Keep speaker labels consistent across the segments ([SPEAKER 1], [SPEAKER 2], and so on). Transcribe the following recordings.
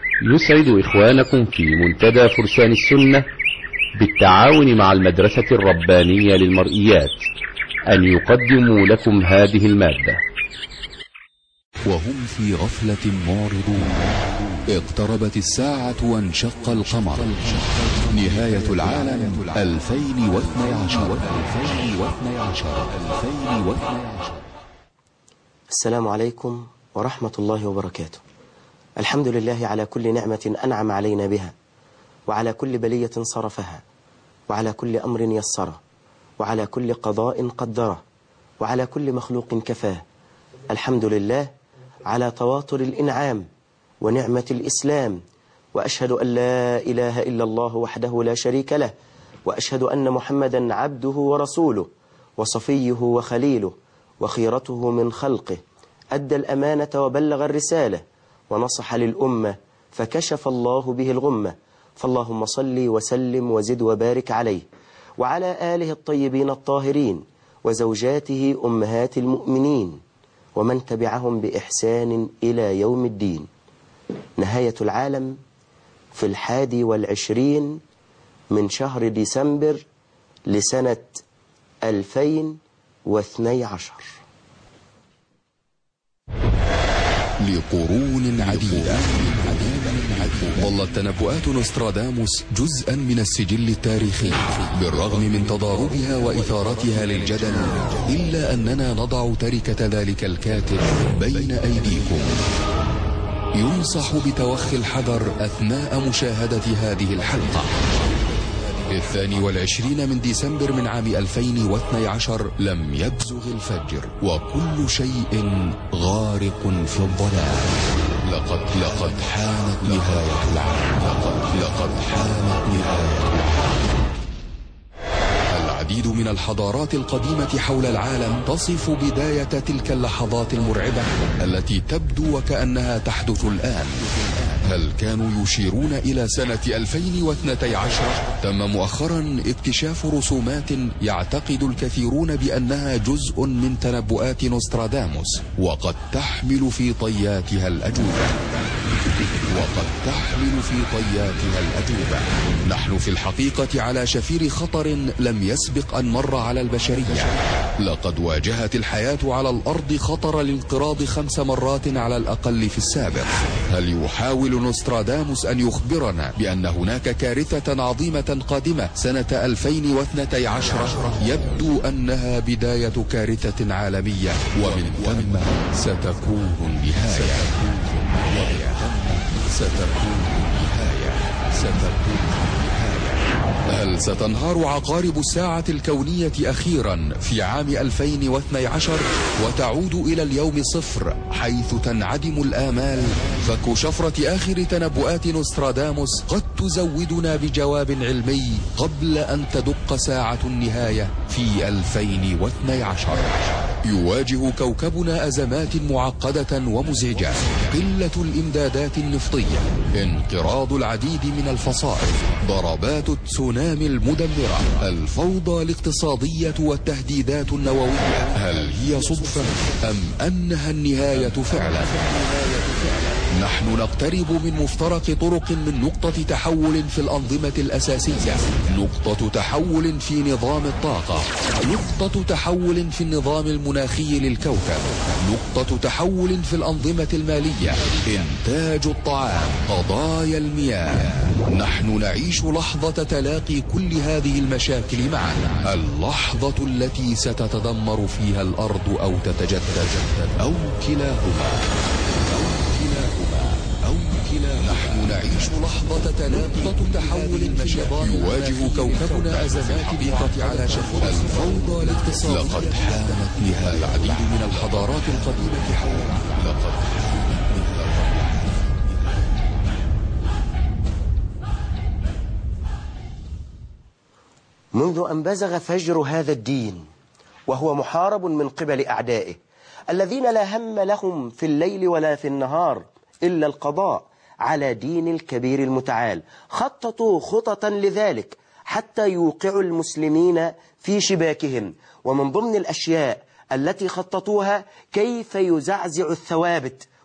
[SPEAKER 1] يسعد إخوانكم في منتدى فرسان السنة بالتعاون مع المدرسة الربانية للمرئيات أن يقدموا لكم هذه المادة.
[SPEAKER 2] وهم في غفلة معرضون. اقتربت الساعة وانشق القمر. نهاية العالم 2012.
[SPEAKER 3] السلام عليكم ورحمة الله وبركاته. الحمد لله على كل نعمة أنعم علينا بها، وعلى كل بلية صرفها، وعلى كل أمر يسره، وعلى كل قضاء قدره، وعلى كل مخلوق كفاه. الحمد لله على تواتر الإنعام ونعمة الإسلام، وأشهد أن لا إله إلا الله وحده لا شريك له، وأشهد أن محمدا عبده ورسوله وصفيه وخليله وخيرته من خلقه، أدى الأمانة وبلغ الرسالة ونصح للأمة فكشف الله به الغمة. فاللهم صل وسلم وزد وبارك عليه وعلى آله الطيبين الطاهرين وزوجاته أمهات المؤمنين ومن تبعهم بإحسان إلى يوم الدين. نهاية العالم في 21 من شهر ديسمبر لسنة 2012.
[SPEAKER 2] لقرون عديدة ظلت تنبؤات نوستراداموس جزءا من السجل التاريخي، بالرغم من تضاربها وإثارتها للجدل، إلا أننا نضع تركة ذلك الكاتب بين أيديكم. ينصح بتوخي الحذر أثناء مشاهدة هذه الحلقة. 22 من ديسمبر من عام 2012 لم يبزغ الفجر وكل شيء غارق في الظلام. لقد حانت نهاية العالم. لقد حانت نهاية العالم. العديد من الحضارات القديمة حول العالم تصف بداية تلك اللحظات المرعبة التي تبدو وكأنها تحدث الآن. هل كانوا يشيرون إلى سنة 2012؟ تم مؤخرا اكتشاف رسومات يعتقد الكثيرون بأنها جزء من تنبؤات نوستراداموس، وقد تحمل في طياتها الأجوبة. نحن في الحقيقة على شفير خطر لم يسبق أن مر على البشرية. لقد واجهت الحياة على الأرض خطر الانقراض 5 مرات على الأقل في السابق. هل يحاول نوستراداموس أن يخبرنا بأن هناك كارثة عظيمة قادمة سنة 2012؟ يبدو أنها بداية كارثة عالمية، ومن ثم ستكون النهاية. هل ستنهار عقارب الساعة الكونية أخيرا في عام 2012 وتعود إلى اليوم 0 حيث تنعدم الآمال؟ فك شفرة آخر تنبؤات نوستراداموس قد تزودنا بجواب علمي قبل أن تدق ساعة النهاية في 2012. يواجه كوكبنا أزمات معقدة ومزعجة: قلة الإمدادات النفطية، انقراض العديد من الفصائل، ضربات التسونامي المدمرة، الفوضى الاقتصادية والتهديدات النووية. هل هي صدفة أم أنها النهاية فعلا؟ نحن نقترب من مفترق طرق من نقطة تحول في الأنظمة الأساسية، نقطة تحول في نظام الطاقة، نقطة تحول في النظام المناخي للكوكب، نقطة تحول في الأنظمة المالية، إنتاج الطعام، قضايا المياه. نحن نعيش لحظة تلاقي كل هذه المشاكل معا، اللحظة التي ستتدمر فيها الأرض أو تتجدد، أو كلاهما. نحن نعيش لحظة تلاقي تحول يواجه كوكبنا أزمات حقيقة على شفرة الفوضى الاقتصادية. لقد حانت نهاية العديد من الحضارات القديمة حولنا.
[SPEAKER 3] منذ أن بزغ فجر هذا الدين وهو محارب من قبل أعدائه الذين لا هم لهم في الليل ولا في النهار إلا القضاء على دين الكبير المتعال، خططوا خططا لذلك حتى يوقعوا المسلمين في شباكهم. ومن ضمن الأشياء التي خططوها كيف يزعزع الثوابت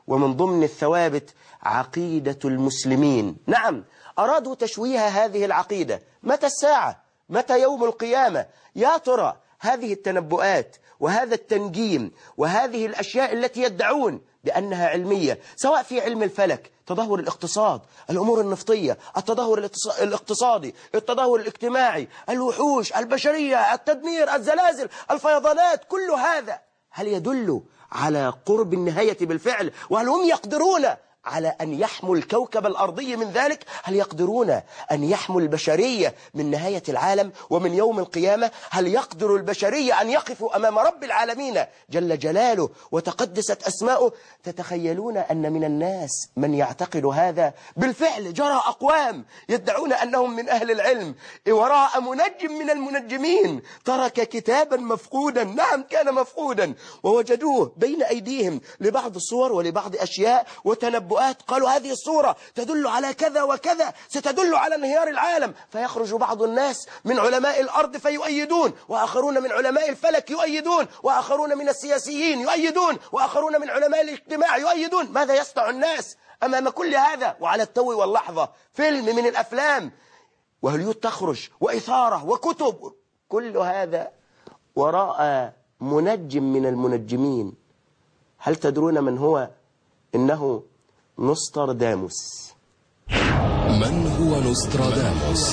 [SPEAKER 3] ومن ضمن الثوابت عقيدة المسلمين. نعم، أرادوا تشويه هذه العقيدة. متى الساعة؟ متى يوم القيامة؟ يا ترى هذه التنبؤات وهذا التنجيم وهذه الأشياء التي يدعون بأنها علمية، سواء في علم الفلك، تدهور الاقتصاد، الأمور النفطية، التدهور الاقتصادي، التدهور الاجتماعي، الوحوش، البشرية، التدمير، الزلازل، الفيضانات، كل هذا هل يدل على قرب النهاية بالفعل؟ وهل هم يقدرون على أن يحموا الكوكب الأرضي من ذلك؟ هل يقدرون أن يحموا البشرية من نهاية العالم ومن يوم القيامة؟ هل يقدر البشرية أن يقفوا أمام رب العالمين جل جلاله وتقدست أسماؤه؟ تتخيلون أن من الناس من يعتقد هذا؟ بالفعل جرى أقوام يدعون أنهم من أهل العلم وراء منجم من المنجمين ترك كتابا مفقودا، نعم كان مفقودا، ووجدوه بين أيديهم لبعض الصور ولبعض أشياء وتنبؤات، قالوا هذه الصورة تدل على كذا وكذا، ستدل على انهيار العالم، فيخرج بعض الناس من علماء الأرض فيؤيدون، وآخرون من علماء الفلك يؤيدون، وآخرون من السياسيين يؤيدون، وآخرون من علماء الاجتماع يؤيدون. ماذا يصنع الناس أمام كل هذا؟ وعلى التو واللحظة فيلم من الأفلام وهوليود تخرج وإثارة وكتب، كل هذا وراء منجم من المنجمين. هل تدرون من هو؟ إنه نوستراداموس.
[SPEAKER 2] من هو نوستراداموس؟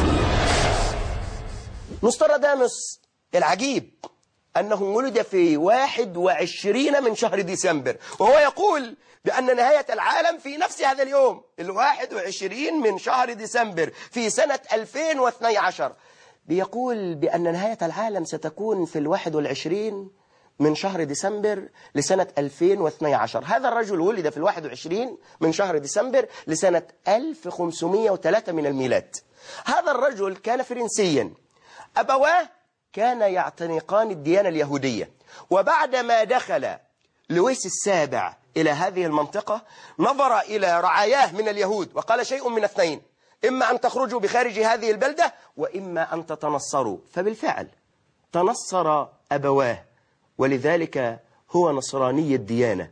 [SPEAKER 3] نوستراداموس العجيب أنه ولد في 21 من شهر ديسمبر، وهو يقول بأن نهاية العالم في نفس هذا اليوم 21 من شهر ديسمبر في سنة 2012. بيقول بأن نهاية العالم ستكون في 21 من شهر ديسمبر لسنة 2012. هذا الرجل ولد في 21 من شهر ديسمبر لسنة 1503 من الميلاد. هذا الرجل كان فرنسيا، أبواه كان يعتنقان الديانة اليهودية، وبعدما دخل لويس السابع إلى هذه المنطقة نظر إلى رعاياه من اليهود وقال شيء من اثنين: إما أن تخرجوا بخارج هذه البلدة وإما أن تتنصروا. فبالفعل تنصر أبواه، ولذلك هو نصراني الديانة.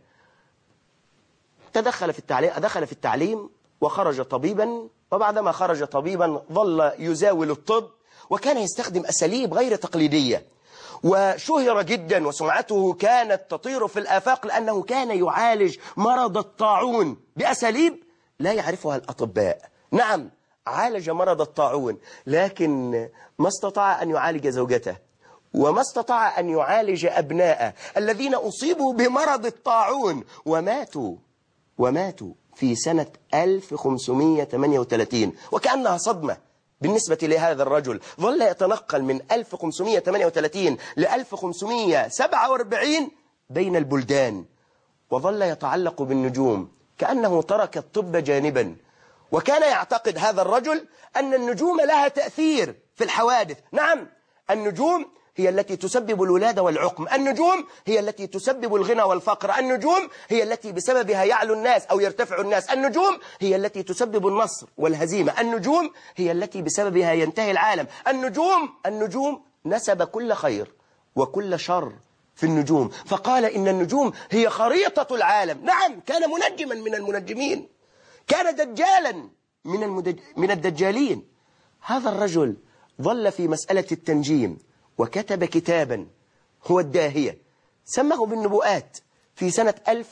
[SPEAKER 3] دخل في التعليم وخرج طبيبا، وبعدما خرج طبيبا ظل يزاول الطب، وكان يستخدم أساليب غير تقليدية، وشهر جدا وسمعته كانت تطير في الآفاق لأنه كان يعالج مرض الطاعون بأساليب لا يعرفها الأطباء. نعم، عالج مرض الطاعون، لكن ما استطاع أن يعالج زوجته، وما استطاع أن يعالج أبناءه الذين أصيبوا بمرض الطاعون وماتوا في سنة 1538. وكأنها صدمة بالنسبة لهذا الرجل. ظل يتنقل من 1538 ل 1547 بين البلدان، وظل يتعلق بالنجوم كأنه ترك الطب جانبا. وكان يعتقد هذا الرجل أن النجوم لها تأثير في الحوادث. نعم، النجوم هي التي تسبب الولادة والعقم، النجوم هي التي تسبب الغنى والفقر، النجوم هي التي بسببها يعلو الناس أو يرتفع الناس، النجوم هي التي تسبب النصر والهزيمة، النجوم هي التي بسببها ينتهي العالم. النجوم نسب كل خير وكل شر في النجوم، فقال إن النجوم هي خريطة العالم. نعم، كان منجما من المنجمين، كان دجالا من الدجالين. هذا الرجل ظل في مسألة التنجيم، وكتب كتابا هو الداهية، سماه بالنبوءات في سنة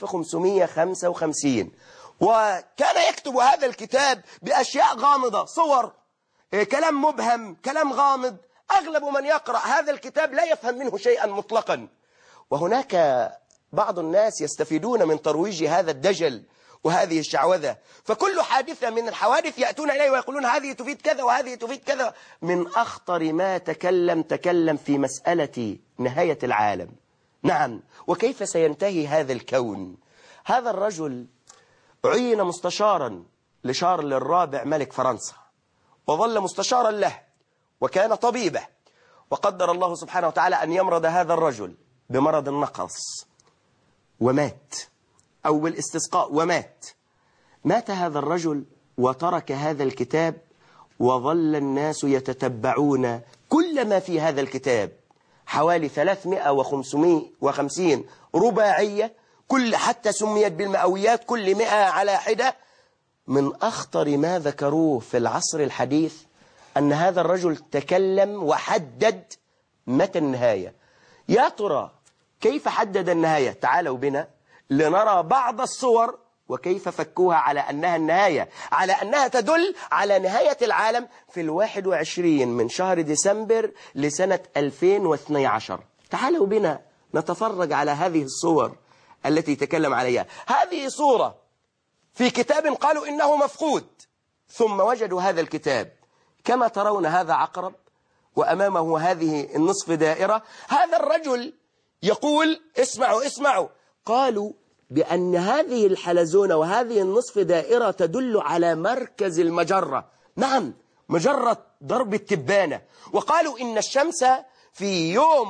[SPEAKER 3] 1555. وكان يكتب هذا الكتاب بأشياء غامضة، صور، كلام مبهم، كلام غامض. أغلب من يقرأ هذا الكتاب لا يفهم منه شيئا مطلقا. وهناك بعض الناس يستفيدون من ترويج هذا الدجل وهذه الشعوذة، فكل حادثة من الحوادث يأتون إليه ويقولون هذه تفيد كذا وهذه تفيد كذا. من أخطر ما تكلم في مسألة نهاية العالم. نعم، وكيف سينتهي هذا الكون. هذا الرجل عين مستشارا لشارل الرابع ملك فرنسا، وظل مستشارا له، وكان طبيبه، وقدر الله سبحانه وتعالى أن يمرض هذا الرجل بمرض النقص ومات، أو بالاستسقاء ومات. مات هذا الرجل وترك هذا الكتاب، وظل الناس يتتبعون كل ما في هذا الكتاب، حوالي 350 رباعية، حتى سميت بالمئويات، كل 100 على حدة. من أخطر ما ذكروه في العصر الحديث أن هذا الرجل تكلم وحدد متى النهاية. يا ترى كيف حدد النهاية؟ تعالوا بنا لنرى بعض الصور وكيف فكوها على أنها النهاية، على أنها تدل على نهاية العالم في 21 من شهر ديسمبر لسنة 2012. تعالوا بنا نتفرج على هذه الصور التي تكلم عليها. هذه صورة في كتاب قالوا إنه مفقود، ثم وجدوا هذا الكتاب. كما ترون هذا عقرب وأمامه هذه النصف دائرة. هذا الرجل يقول اسمعوا، قالوا بأن هذه الحلزونة وهذه النصف دائرة تدل على مركز المجرة، نعم مجرة درب التبانة. وقالوا إن الشمس في يوم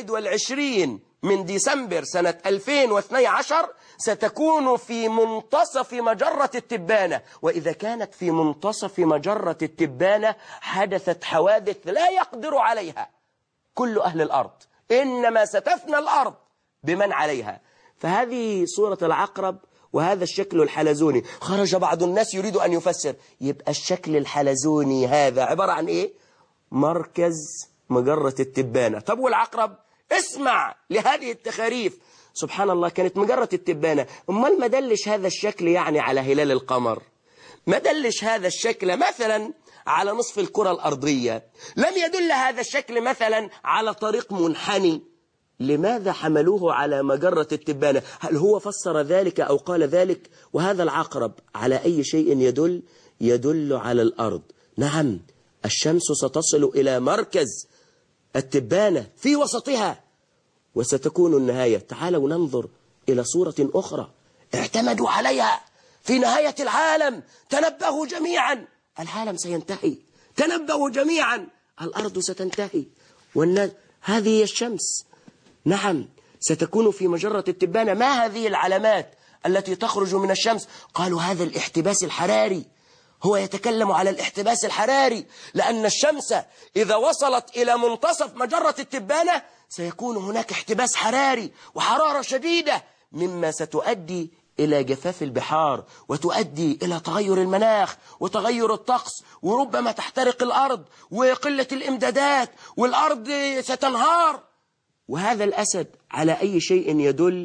[SPEAKER 3] 21 من ديسمبر سنة 2012 ستكون في منتصف مجرة التبانة، وإذا كانت في منتصف مجرة التبانة حدثت حوادث لا يقدر عليها كل أهل الأرض، إنما ستفنى الأرض بمن عليها. فهذه صورة العقرب وهذا الشكل الحلزوني. خرج بعض الناس يريد أن يفسر، يبقى الشكل الحلزوني هذا عبارة عن إيه؟ مركز مجرة التبانة. طب والعقرب؟ اسمع لهذه التخاريف. سبحان الله، كانت مجرة التبانة، أمال ما دلش هذا الشكل يعني على هلال القمر؟ ما دلش هذا الشكل مثلا على نصف الكرة الأرضية؟ لم يدل هذا الشكل مثلا على طريق منحني؟ لماذا حملوه على مجرة التبانة؟ هل هو فسر ذلك أو قال ذلك؟ وهذا العقرب على أي شيء يدل؟ يدل على الأرض. نعم، الشمس ستصل إلى مركز التبانة في وسطها وستكون النهاية. تعالوا ننظر إلى صورة أخرى اعتمدوا عليها في نهاية العالم. تنبهوا جميعا، العالم سينتهي. تنبهوا جميعا، الأرض ستنتهي. هذه هي الشمس، نعم ستكون في مجرة التبانة. ما هذه العلامات التي تخرج من الشمس؟ قالوا هذا الاحتباس الحراري. هو يتكلم على الاحتباس الحراري، لأن الشمس إذا وصلت إلى منتصف مجرة التبانة سيكون هناك احتباس حراري وحرارة شديدة، مما ستؤدي إلى جفاف البحار وتؤدي إلى تغير المناخ وتغير الطقس، وربما تحترق الأرض وقلة الإمدادات والأرض ستنهار. وهذا الأسد على أي شيء يدل؟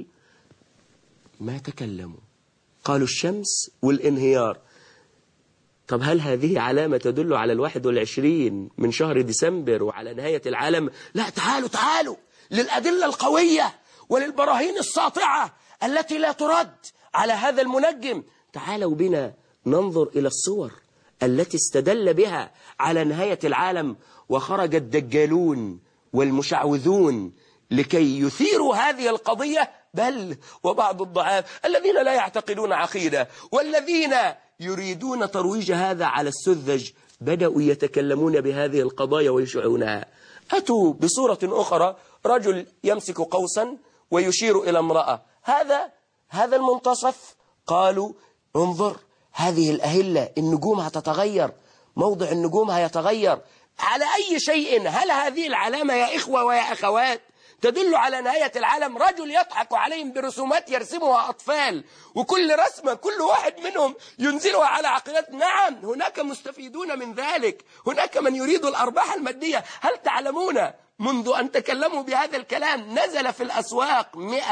[SPEAKER 3] ما تكلموا، قالوا الشمس والانهيار. طب هل هذه علامة تدل على 21 من شهر ديسمبر وعلى نهاية العالم؟ لا، تعالوا للأدلة القوية وللبراهين الساطعة التي لا ترد على هذا المنجم. تعالوا بنا ننظر إلى الصور التي استدل بها على نهاية العالم، وخرج الدجالون والمشعوذون لكي يثيروا هذه القضية، بل وبعض الضعاف الذين لا يعتقدون عقيدة والذين يريدون ترويج هذا على السذج بدأوا يتكلمون بهذه القضايا ويشعونها. أتوا بصورة أخرى، رجل يمسك قوسا ويشير إلى امرأة. هذا المنتصف. قالوا انظر هذه الأهلة، النجوم هتتغير، موضع النجوم هيتغير. على أي شيء؟ هل هذه العلامة يا إخوة ويا أخوات تدل على نهاية العالم؟ رجل يضحك عليهم برسومات يرسمها أطفال، وكل رسمة كل واحد منهم ينزلها على عقيدات. نعم، هناك مستفيدون من ذلك، هناك من يريد الأرباح المادية. هل تعلمون منذ أن تكلموا بهذا الكلام نزل في الأسواق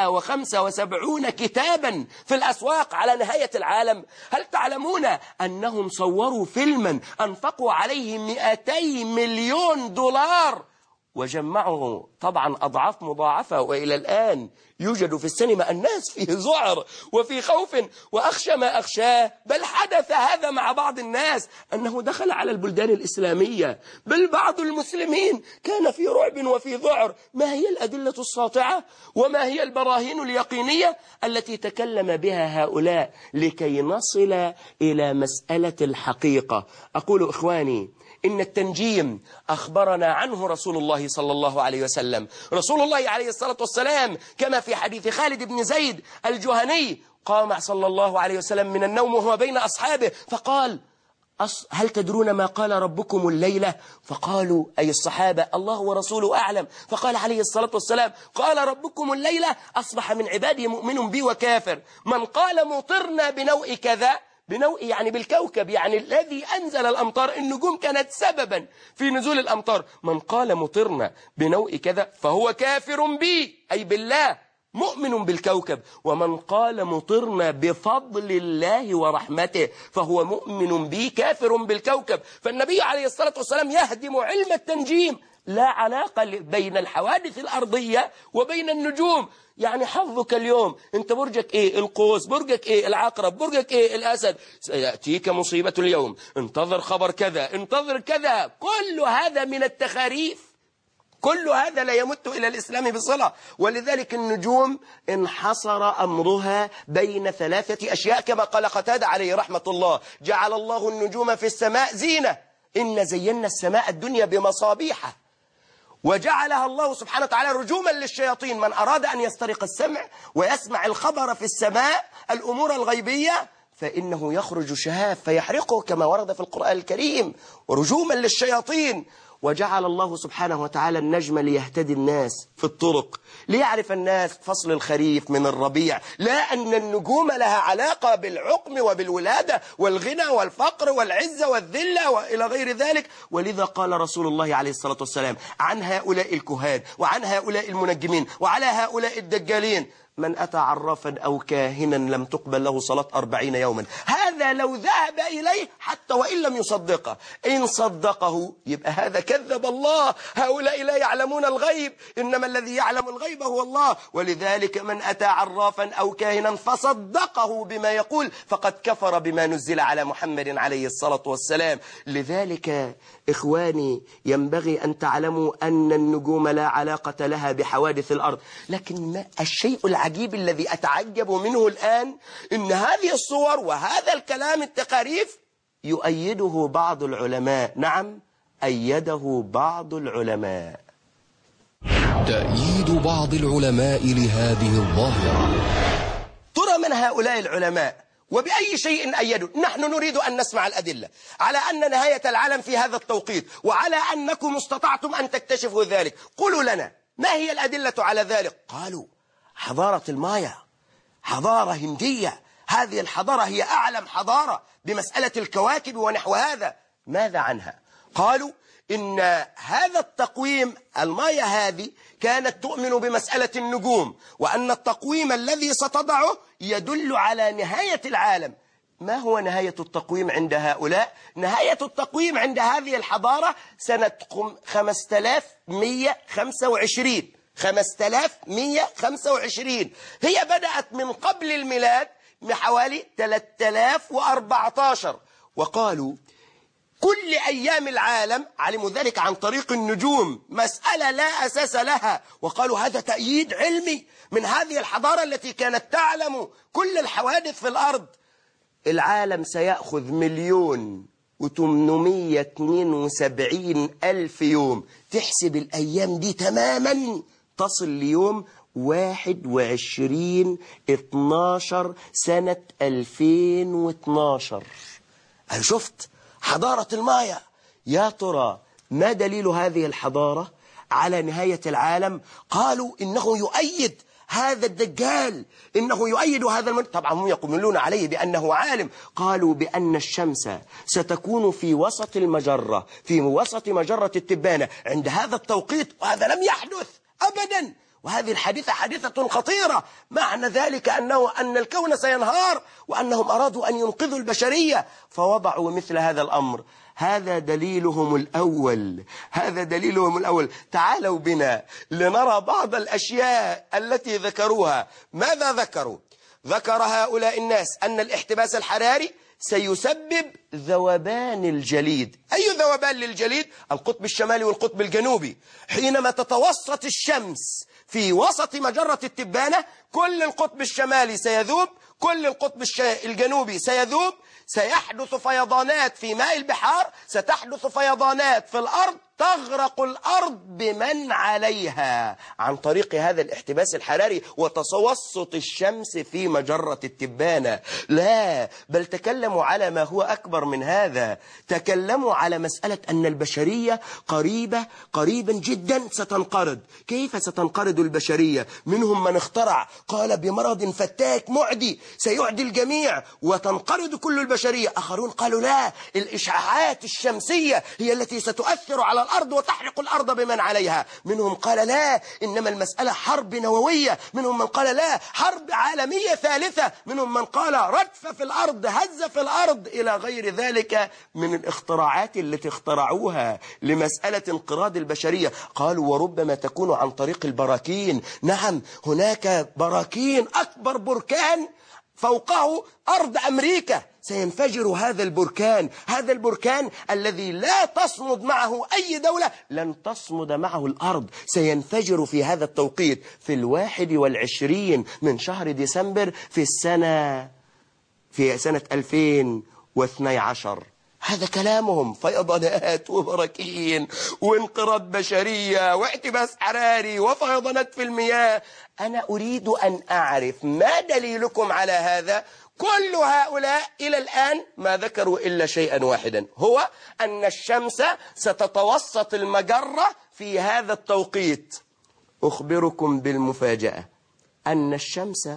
[SPEAKER 3] 175 كتابا في الأسواق على نهاية العالم؟ هل تعلمون أنهم صوروا فيلما أنفقوا عليه 200 مليون دولار وجمعوا طبعا أضعاف مضاعفة، وإلى الآن يوجد في السينما؟ الناس فيه ذعر وفي خوف، وأخشى ما أخشاه، بل حدث هذا مع بعض الناس أنه دخل على البلدان الإسلامية، بل بعض المسلمين كان في رعب وفي ذعر. ما هي الأدلة الساطعة وما هي البراهين اليقينية التي تكلم بها هؤلاء لكي نصل إلى مسألة الحقيقة؟ أقول إخواني، إن التنجيم أخبرنا عنه رسول الله صلى الله عليه وسلم. رسول الله عليه الصلاة والسلام كما في حديث خالد بن زيد الجهني، قام صلى الله عليه وسلم من النوم وهو بين أصحابه فقال: هل تدرون ما قال ربكم الليلة؟ فقالوا أي الصحابة الله ورسوله أعلم. فقال عليه الصلاة والسلام قال ربكم الليلة أصبح من عبادي مؤمن بي وكافر. من قال مطرنا بنوء كذا، بنوء يعني بالكوكب، يعني الذي أنزل الأمطار، النجوم كانت سببا في نزول الأمطار. من قال مطرنا بنوء كذا فهو كافر بي أي بالله، مؤمن بالكوكب. ومن قال مطرنا بفضل الله ورحمته فهو مؤمن بي كافر بالكوكب. فالنبي عليه الصلاة والسلام يهدم علم التنجيم، لا علاقة بين الحوادث الأرضية وبين النجوم. يعني حظك اليوم انت برجك ايه؟ القوس. برجك ايه؟ العقرب. برجك ايه؟ الأسد. سيأتيك مصيبة اليوم، انتظر خبر كذا، انتظر كذا. كل هذا من التخاريف، كل هذا لا يمت إلى الإسلام بصلة. ولذلك النجوم انحصر أمرها بين ثلاثة أشياء كما قال قتادة عليه رحمة الله: جعل الله النجوم في السماء زينة، إن زينا السماء الدنيا بمصابيح. وجعلها الله سبحانه وتعالى رجوما للشياطين، من أراد أن يسترق السمع ويسمع الخبر في السماء الأمور الغيبية فإنه يخرج شهاب فيحرقه كما ورد في القرآن الكريم، ورجوما للشياطين. وجعل الله سبحانه وتعالى النجم ليهتدي الناس في الطرق، ليعرف الناس فصل الخريف من الربيع، لا أن النجوم لها علاقة بالعقم وبالولادة والغنى والفقر والعزة والذلة وإلى غير ذلك. ولذا قال رسول الله عليه الصلاة والسلام عن هؤلاء الكهان وعن هؤلاء المنجمين وعلى هؤلاء الدجالين: من أتى عرافا أو كاهنا لم تقبل له صلاة 40 يوما. هذا لو ذهب إليه حتى وإن لم يصدقه، إن صدقه يبقى هذا كذب الله. هؤلاء لا يعلمون الغيب، إنما الذي يعلم الغيب هو الله. ولذلك من أتى عرافا أو كاهنا فصدقه بما يقول فقد كفر بما نزل على محمد عليه الصلاة والسلام. لذلك إخواني ينبغي أن تعلموا أن النجوم لا علاقة لها بحوادث الأرض. لكن الشيء العجيب الذي أتعجب منه الآن إن هذه الصور وهذا الكلام التقاريف يؤيده بعض العلماء. نعم، أيده بعض العلماء.
[SPEAKER 2] تأييد بعض العلماء لهذه الظاهرة.
[SPEAKER 3] ترى من هؤلاء العلماء وبأي شيء أيدوا؟ نحن نريد أن نسمع الأدلة على أن نهاية العالم في هذا التوقيت، وعلى أنكم استطعتم أن تكتشفوا ذلك. قولوا لنا ما هي الأدلة على ذلك؟ قالوا حضارة المايا، حضارة هندية، هذه الحضارة هي أعلم حضارة بمسألة الكواكب ونحو هذا. ماذا عنها؟ قالوا إن هذا التقويم المايا هذه كانت تؤمن بمسألة النجوم، وأن التقويم الذي ستضعه يدل على نهاية العالم. ما هو نهاية التقويم عند هؤلاء؟ نهاية التقويم عند هذه الحضارة سنة 5125. 5125 هي بدأت من قبل الميلاد بحوالي 3014. وقالوا كل أيام العالم علموا ذلك عن طريق النجوم، مسألة لا أساس لها. وقالوا هذا تأييد علمي من هذه الحضارة التي كانت تعلم كل الحوادث في الأرض. العالم سيأخذ 1,872,000 يوم. تحسب الأيام دي تماما تصل ليوم 21/12 سنة 2012. أنا شفت حضارة المايا. يا ترى ما دليل هذه الحضارة على نهاية العالم؟ قالوا إنه يؤيد هذا الدجال، إنه يؤيد هذا طبعا هم يقولون عليه بأنه عالم. قالوا بأن الشمس ستكون في وسط المجرة، في وسط مجرة التبانة عند هذا التوقيت، وهذا لم يحدث أبدا. وهذه الحادثة حادثة خطيرة. معنى ذلك أن الكون سينهار، وأنهم أرادوا أن ينقذوا البشرية فوضعوا مثل هذا الأمر. هذا دليلهم الأول، هذا دليلهم الأول. تعالوا بنا لنرى بعض الأشياء التي ذكروها. ماذا ذكروا؟ ذكر هؤلاء الناس أن الاحتباس الحراري سيسبب ذوبان الجليد. أي ذوبان للجليد؟ القطب الشمالي والقطب الجنوبي. حينما تتوسط الشمس في وسط مجرة التبانة كل القطب الشمالي سيذوب، كل القطب الجنوبي سيذوب، سيحدث فيضانات في ماء البحار، ستحدث فيضانات في الأرض، تغرق الأرض بمن عليها عن طريق هذا الاحتباس الحراري وتوسط الشمس في مجرة التبانة. لا، بل تكلموا على ما هو أكبر من هذا. تكلموا على مسألة أن البشرية قريبا جدا ستنقرض. كيف ستنقرض البشرية؟ منهم من اخترع قال بمرض فتاك معدي سيعدي الجميع وتنقرض كل البشرية. آخرون قالوا لا، الإشعاعات الشمسية هي التي ستؤثر على الأرض وتحرق الأرض بمن عليها. منهم قال لا، إنما المسألة حرب نووية. منهم من قال لا، حرب عالمية ثالثة. منهم من قال ردف في الأرض، هز في الأرض، إلى غير ذلك من الاختراعات التي اخترعوها لمسألة انقراض البشرية. قالوا وربما تكون عن طريق البراكين. نعم، هناك براكين، أكبر بركان فوقه أرض أمريكا سينفجر هذا البركان الذي لا تصمد معه أي دولة، لن تصمد معه الأرض، سينفجر في هذا التوقيت في 21 من شهر ديسمبر في سنة 2012. هذا كلامهم، فيضانات وبراكين وانقراض بشرية واحتباس حراري وفيضانات في المياه. أنا أريد أن أعرف ما دليلكم على هذا؟ كل هؤلاء إلى الآن ما ذكروا إلا شيئا واحدا، هو أن الشمس ستتوسط المجرة في هذا التوقيت. أخبركم بالمفاجأة أن الشمس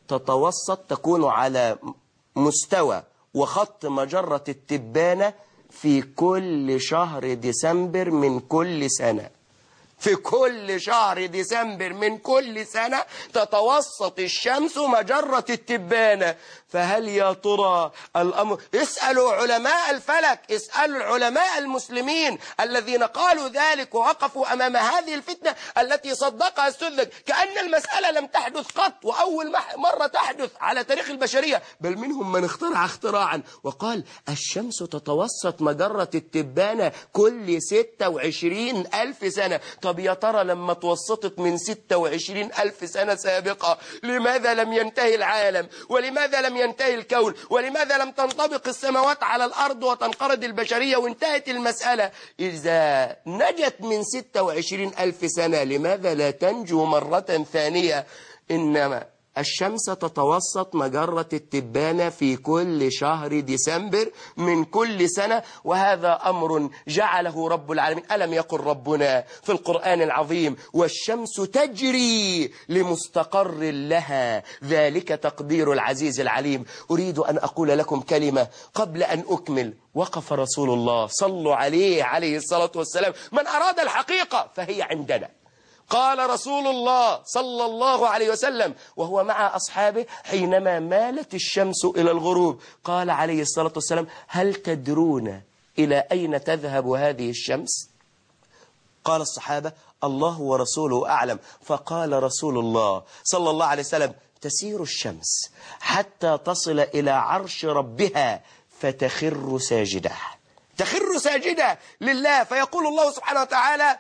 [SPEAKER 3] تكون على مستوى وخط مجرة التبانة في كل شهر ديسمبر من كل سنة. في كل شهر ديسمبر من كل سنة تتوسط الشمس مجرة التبانة. فهل يا ترى الأمر؟ اسألوا علماء الفلك، اسألوا العلماء المسلمين الذين قالوا ذلك ووقفوا أمام هذه الفتنة التي صدقها السذج كأن المسألة لم تحدث قط وأول مرة تحدث على تاريخ البشرية. بل منهم من اخترع اختراعا وقال الشمس تتوسط مجرة التبانة كل 26 ألف سنة. طب يا ترى لما توسطت من 26 ألف سنة سابقة لماذا لم ينتهي العالم؟ ولماذا لم ينتهي الكون؟ ولماذا لم تنطبق السماوات على الأرض وتنقرض البشرية وانتهت المسألة؟ إذا نجت من 26 ألف سنة لماذا لا تنجو مرة ثانية؟ إنما الشمس تتوسط مجرة التبانة في كل شهر ديسمبر من كل سنة، وهذا أمر جعله رب العالمين. ألم يقل ربنا في القرآن العظيم والشمس تجري لمستقر لها ذلك تقدير العزيز العليم. أريد أن أقول لكم كلمة قبل أن أكمل. وقف رسول الله صلوا عليه الصلاة والسلام، من أراد الحقيقة فهي عندنا. قال رسول الله صلى الله عليه وسلم وهو مع أصحابه حينما مالت الشمس إلى الغروب، قال عليه الصلاة والسلام هل تدرون إلى أين تذهب هذه الشمس؟ قال الصحابة الله ورسوله أعلم. فقال رسول الله صلى الله عليه وسلم تسير الشمس حتى تصل إلى عرش ربها فتخر ساجدة، تخر ساجدة لله، فيقول الله سبحانه وتعالى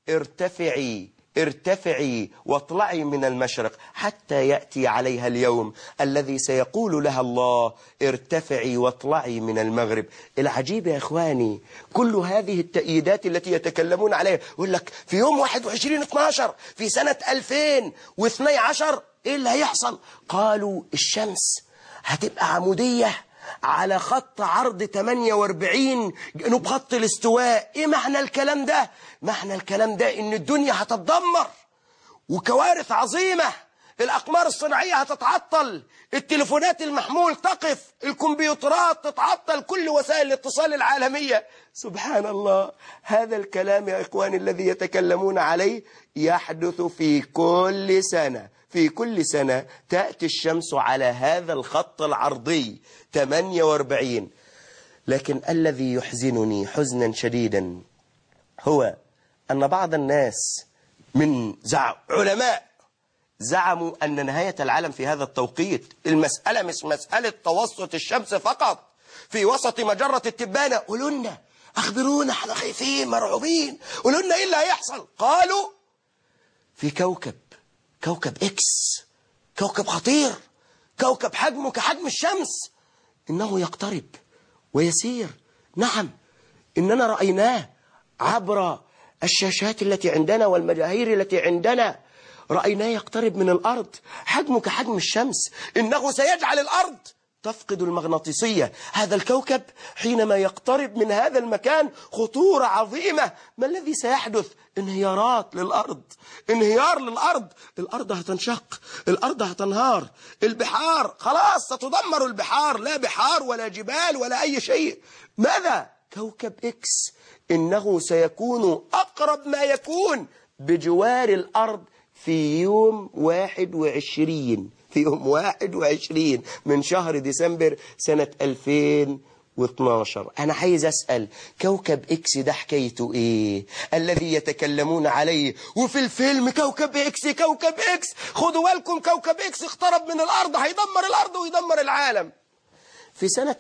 [SPEAKER 3] ارتفعي واطلعي من المشرق حتى يأتي عليها اليوم الذي سيقول لها الله ارتفعي واطلعي من المغرب. العجيب يا إخواني كل هذه التأييدات التي يتكلمون عليها، يقول لك في يوم 21/12 في سنة 2012 إيه اللي هيحصل؟ قالوا الشمس هتبقى عمودية على خط عرض 48 جنوب خط الاستواء. ايه معنى الكلام ده؟ معنى الكلام ده ان الدنيا هتتدمر وكوارث عظيمة، الأقمار الصناعية هتتعطل، التليفونات المحمول تقف، الكمبيوترات تتعطل، كل وسائل الاتصال العالمية. سبحان الله، هذا الكلام يا إخواني الذي يتكلمون عليه يحدث في كل سنة. في كل سنة تأتي الشمس على هذا الخط العرضي 48. لكن الذي يحزنني حزنا شديدا هو أن بعض الناس من علماء زعموا أن نهاية العالم في هذا التوقيت. المسألة مش مسألة توسط الشمس فقط في وسط مجرة التبانة. قولوا لنا، أخبرونا، احنا خايفين مرعوبين، قولوا لنا إيه اللي هيحصل. قالوا في كوكب إكس، كوكب خطير، كوكب حجمه كحجم الشمس، إنه يقترب ويسير. نعم إننا رأيناه عبر الشاشات التي عندنا والمجاهير التي عندنا رأيناه يقترب من الأرض حجمه كحجم الشمس. إنه سيجعل الأرض تفقد المغناطيسية. هذا الكوكب حينما يقترب من هذا المكان خطورة عظيمة. ما الذي سيحدث؟ انهيارات للأرض، انهيار للأرض. الأرض هتنشق، الأرض هتنهار، البحار خلاص ستدمر البحار، لا بحار ولا جبال ولا أي شيء. ماذا؟ كوكب إكس إنه سيكون أقرب ما يكون بجوار الأرض في يوم 21 من شهر ديسمبر سنة 2012. أنا عايز أسأل، كوكب إكس ده حكايته إيه الذي يتكلمون عليه؟ وفي الفيلم كوكب إكس كوكب إكس، خدوا بالكم كوكب إكس اقترب من الأرض، هيدمر الأرض ويدمر العالم. في سنة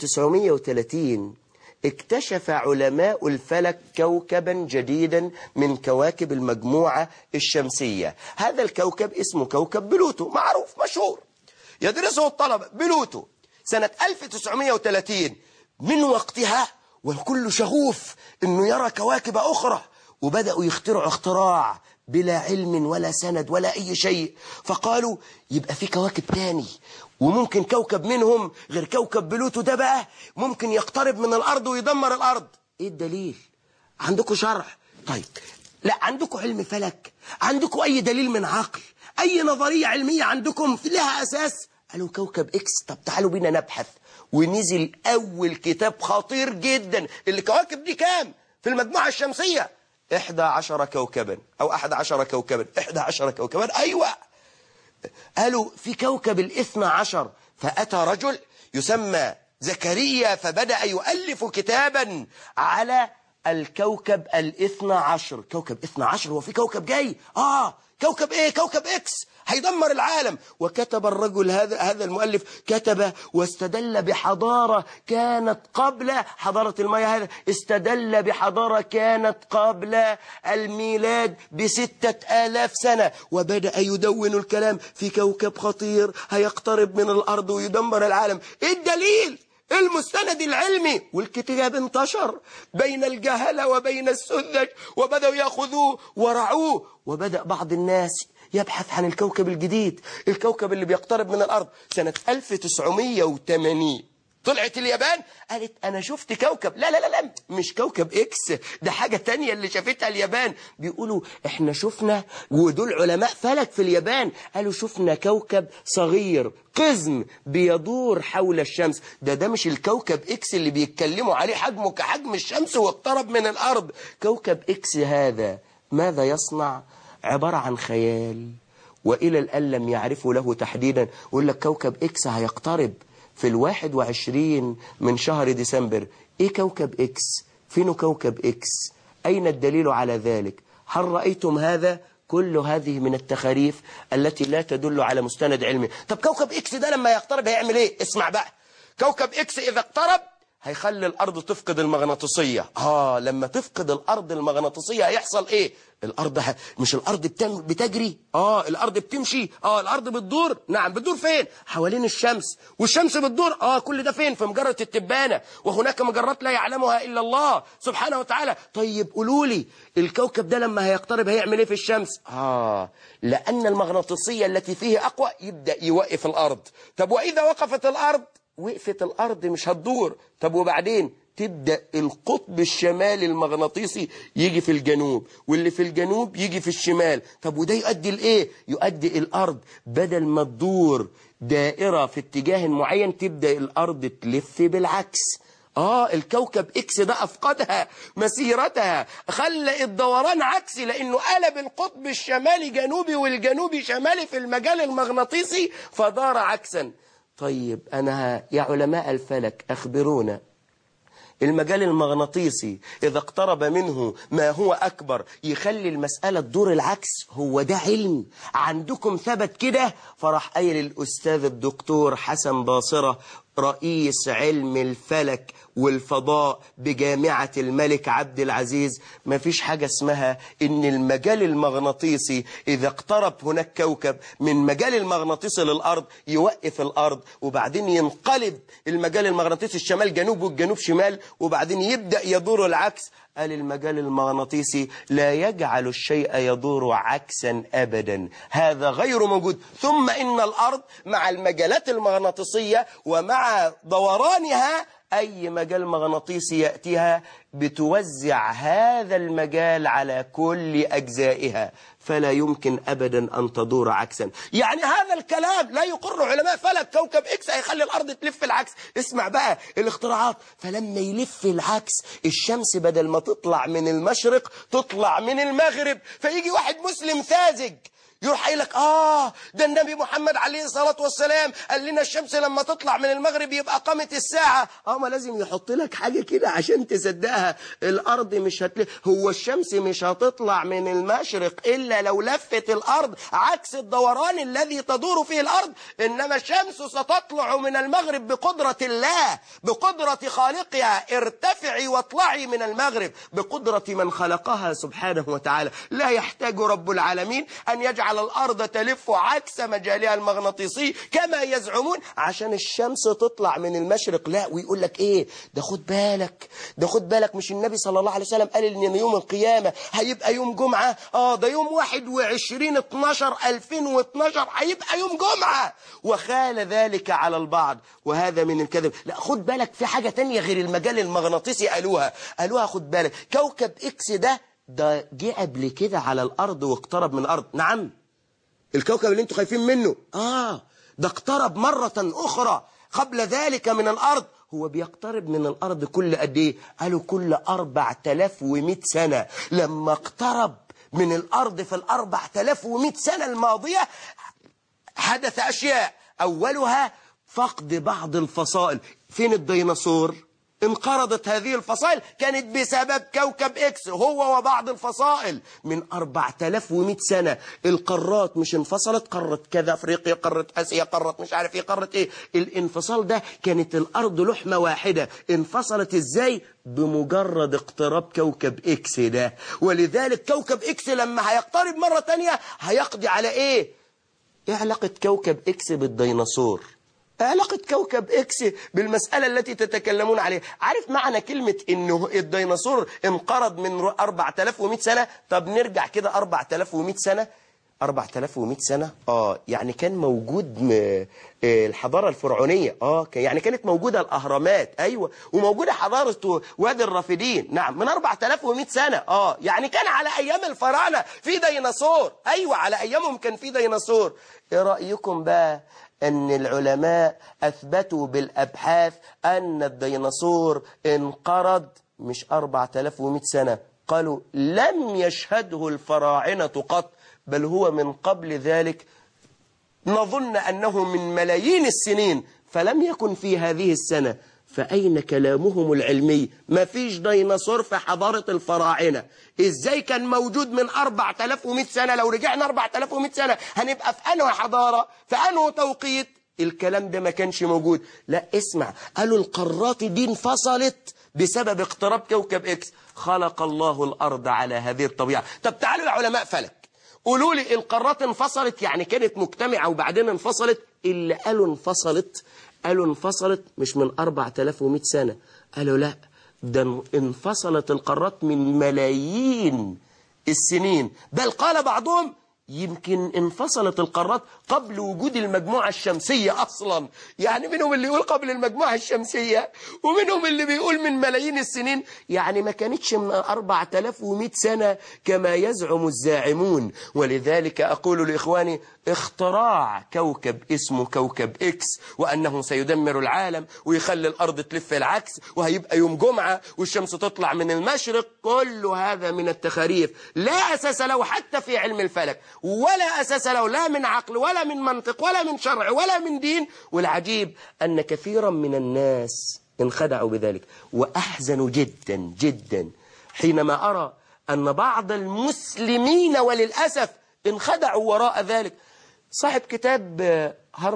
[SPEAKER 3] 1930 اكتشف علماء الفلك كوكبا جديدا من كواكب المجموعة الشمسية. هذا الكوكب اسمه كوكب بلوتو، معروف مشهور يدرسه الطلبة. بلوتو سنة 1930. من وقتها والكل شغوف انه يرى كواكب اخرى، وبدأوا يخترعوا اختراع بلا علم ولا سند ولا اي شيء. فقالوا يبقى في كواكب تاني، وممكن كوكب منهم غير كوكب بلوتو ده بقى ممكن يقترب من الأرض ويدمر الأرض. إيه الدليل؟ عندكم شرح؟ طيب لا عندكم علم فلك؟ عندكم أي دليل من عقل؟ أي نظرية علمية عندكم لها أساس؟ قالوا كوكب إكس. طب تعالوا بينا نبحث. ونزل أول كتاب خطير جدا. الكواكب دي كام في المجموعة الشمسية؟ 11 كوكبا أو 11 كوكبا. 11 كوكبا، أيوة. قالوا في كوكب 12. فأتى رجل يسمى زكريا فبدأ يؤلف كتابا على الكوكب 12. كوكب 12 وفي كوكب جاي. كوكب ايه؟ كوكب اكس هيدمر العالم. وكتب الرجل هذا المؤلف كتب واستدل بحضارة كانت قبل حضارة المايا. هذا استدل بحضارة كانت قبل الميلاد ب6000 سنة، وبدأ يدون الكلام في كوكب خطير هيقترب من الأرض ويدمر العالم. ايه الدليل؟ المستند العلمي. والكتاب انتشر بين الجهلة وبين السذج، وبدأوا يأخذوه ورعوه. وبدأ بعض الناس يبحث عن الكوكب الجديد، الكوكب اللي بيقترب من الأرض. سنة 1980 طلعت اليابان قالت أنا شفت كوكب. لا لا لا، مش كوكب إكس، ده حاجة تانية اللي شافتها اليابان. بيقولوا إحنا شفنا، ودول علماء فلك في اليابان، قالوا شفنا كوكب صغير قزم بيدور حول الشمس. ده مش الكوكب إكس اللي بيتكلموا عليه حجمه كحجم الشمس واقترب من الأرض. كوكب إكس هذا ماذا يصنع؟ عبارة عن خيال، وإلى الآن لم يعرفوا له تحديدا. يقول لك كوكب إكس هيقترب في 21 من شهر ديسمبر. إيه كوكب إكس؟ فين كوكب إكس؟ أين الدليل على ذلك؟ هل رأيتم هذا؟ كل هذه من التخاريف التي لا تدل على مستند علمي. طب كوكب إكس ده لما يقترب هيعمل إيه؟ اسمع بقى. كوكب إكس إذا اقترب هيخلي الأرض تفقد المغناطيسية. لما تفقد الأرض المغناطيسية هيحصل إيه؟ الأرض مش الأرض بتجري؟ الأرض بتمشي؟ الأرض بتدور. نعم بتدور فين؟ حوالين الشمس. والشمس بتدور. كل ده فين؟ في مجرة التبانة، وهناك مجرات لا يعلمها إلا الله سبحانه وتعالى. طيب قولوا لي الكوكب ده لما هيقترب هيعمل إيه في الشمس؟ لأن المغناطيسية التي فيه أقوى يبدأ يوقف الأرض. طب وإذا وقفت الأرض، وقفت الأرض مش هتدور. طب وبعدين تبدأ القطب الشمالي المغناطيسي يجي في الجنوب، واللي في الجنوب يجي في الشمال. طب وده يؤدي لإيه؟ يؤدي الأرض بدل ما تدور دائرة في اتجاه معين تبدأ الأرض تلف بالعكس. الكوكب إكس ده أفقدها مسيرتها، خلى الدوران عكسي، لأنه قلب القطب الشمالي جنوبي والجنوبي شمالي في المجال المغناطيسي، فدار عكسا. طيب يا علماء الفلك أخبرونا، المجال المغناطيسي إذا اقترب منه ما هو أكبر يخلي المسألة تدور العكس. هو ده علم عندكم ثبت كده؟ فراح قايل الأستاذ الدكتور حسن باصرة رئيس علم الفلك والفضاء بجامعة الملك عبد العزيز، ما فيش حاجة اسمها ان المجال المغناطيسي اذا اقترب هناك كوكب من مجال المغناطيسي للارض يوقف الارض، وبعدين ينقلب المجال المغناطيسي الشمال جنوب والجنوب شمال، وبعدين يبدأ يدور العكس. قال المجال المغناطيسي لا يجعل الشيء يدور عكسا أبدا، هذا غير موجود. ثم إن الأرض مع المجالات المغناطيسية ومع دورانها أي مجال مغناطيسي يأتيها بتوزع هذا المجال على كل أجزائها، فلا يمكن أبدا أن تدور عكسا. يعني هذا الكلام لا يقر علماء فلك. كوكب إكس هيخلي الأرض تلف العكس. اسمع بقى الاختراعات. فلما يلف العكس الشمس بدل ما تطلع من المشرق تطلع من المغرب، فيجي واحد مسلم ساذج يروح قايل لك ده النبي محمد عليه الصلاة والسلام قال لنا الشمس لما تطلع من المغرب يبقى قامت الساعة. ما لازم يحط لك حاجة كده عشان تصدقها. الأرض مش هو الشمس مش هتطلع من المشرق إلا لو لفت الأرض عكس الدوران الذي تدور فيه الأرض، إنما الشمس ستطلع من المغرب بقدرة الله، بقدرة خالقها. ارتفعي واطلعي من المغرب بقدرة من خلقها سبحانه وتعالى. لا يحتاج رب العالمين أن يجعل الأرض تلف عكس مجالها المغناطيسي كما يزعمون عشان الشمس تطلع من المشرق. لا، ويقول لك إيه ده؟ خد بالك، ده خد بالك، مش النبي صلى الله عليه وسلم قال إن يوم القيامة هيبقى يوم جمعة؟ ده يوم 21/12/2012 هيبقى يوم جمعة، وخال ذلك على البعض وهذا من الكذب. لا، خد بالك في حاجة تانية غير المجال المغناطيسي قالوها. خد بالك، كوكب إكس ده جه قبل كده على الأرض واقترب من الأرض. نعم، الكوكب اللي انتوا خايفين منه ده اقترب مرة أخرى قبل ذلك من الأرض. هو بيقترب من الأرض كل قد ايه؟ قالوا كل 4100 سنة. لما اقترب من الأرض في 4100 سنة الماضية حدث أشياء، أولها فقد بعض الفصائل. فين الديناصور؟ انقرضت هذه الفصائل، كانت بسبب كوكب إكس هو وبعض الفصائل. من 4100 سنة القارات مش انفصلت، قارة كذا أفريقيا، قارة آسيا، قارة مش عارف ايه، قارة ايه. الانفصال ده كانت الأرض لحمة واحدة. انفصلت ازاي؟ بمجرد اقتراب كوكب إكس ده. ولذلك كوكب إكس لما هيقترب مرة تانية هيقضي على ايه علاقة كوكب إكس بالديناصور؟ علاقة كوكب إكس بالمسألة التي تتكلمون عليها. عارف معنى كلمة إنه الديناصور انقرض من 4100 سنة؟ طب نرجع كده 4100 سنة. 4100 سنة يعني كان موجود الحضارة الفرعونية. يعني كانت موجودة الأهرامات، أيوة، وموجودة حضارة وادي الرافدين. نعم، من 4100 سنة. يعني كان على أيام الفراعنة في ديناصور. أيوة، على أيامهم كان في ديناصور. إيه رأيكم بقى أن العلماء أثبتوا بالأبحاث أن الديناصور انقرض مش 4100 سنة؟ قالوا لم يشهده الفراعنة قط، بل هو من قبل ذلك نظن أنه من ملايين السنين، فلم يكن في هذه السنة. فأين كلامهم العلمي؟ ما فيش ديناصور في حضارة الفراعنة. إزاي كان موجود من 4100 سنة؟ لو رجعنا 4100 سنة هنبقى في أنه حضارة، في أنه توقيت. الكلام ده ما كانش موجود. لا، اسمع، قالوا القارات دي انفصلت بسبب اقتراب كوكب إكس. خلق الله الأرض على هذه الطبيعة. طب تعالوا يا علماء فلك قولوا لي، القارات انفصلت يعني كانت مجتمعة وبعدين انفصلت؟ اللي قالوا انفصلت مش من 4100 سنة، قالوا لا، ده انفصلت القارات من ملايين السنين. بل قال بعضهم يمكن انفصلت القارات قبل وجود المجموعة الشمسية أصلا. يعني منهم اللي يقول قبل المجموعة الشمسية، ومنهم اللي بيقول من ملايين السنين. يعني ما كانتش من 4100 سنة كما يزعم الزاعمون. ولذلك أقول لإخواني، اختراع كوكب اسمه كوكب إكس وأنه سيدمر العالم ويخلي الأرض تلف العكس وهيبقى يوم جمعة والشمس تطلع من المشرق، كل هذا من التخاريف لا أساس له حتى في علم الفلك، ولا أساس له لا من عقل ولا من منطق ولا من شرع ولا من دين. والعجيب أن كثيرا من الناس انخدعوا بذلك، وأحزن جدا جدا حينما أرى أن بعض المسلمين وللأسف انخدعوا وراء ذلك. صاحب كتاب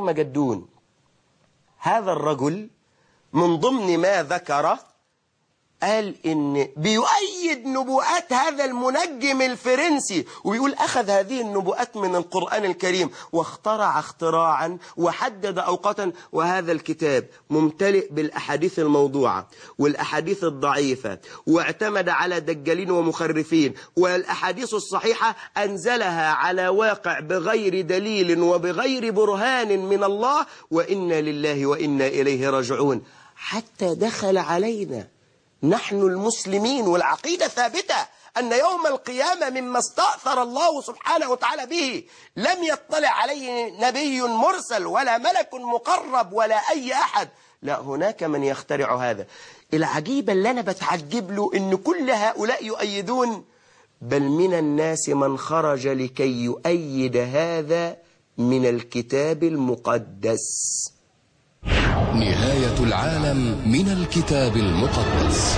[SPEAKER 3] هرمجدون، هذا الرجل من ضمن ما ذكر قال إن بيؤيد نبوءات هذا المنجم الفرنسي، ويقول أخذ هذه النبوءات من القرآن الكريم واخترع اختراعا وحدد أوقاتا، وهذا الكتاب ممتلئ بالأحاديث الموضوعة والأحاديث الضعيفة، واعتمد على دجالين ومخرفين، والأحاديث الصحيحة أنزلها على واقع بغير دليل وبغير برهان من الله، وإنا لله وإنا إليه راجعون. حتى دخل علينا نحن المسلمين والعقيدة ثابتة أن يوم القيامة مما استأثر الله سبحانه وتعالى به لم يطلع عليه نبي مرسل ولا ملك مقرب ولا أي أحد، لا، هناك من يخترع هذا. العجيب اللي أنا بتعجب له إن كل هؤلاء يؤيدون، بل من الناس من خرج لكي يؤيد هذا من الكتاب المقدس.
[SPEAKER 2] نهاية العالم من الكتاب المقدس.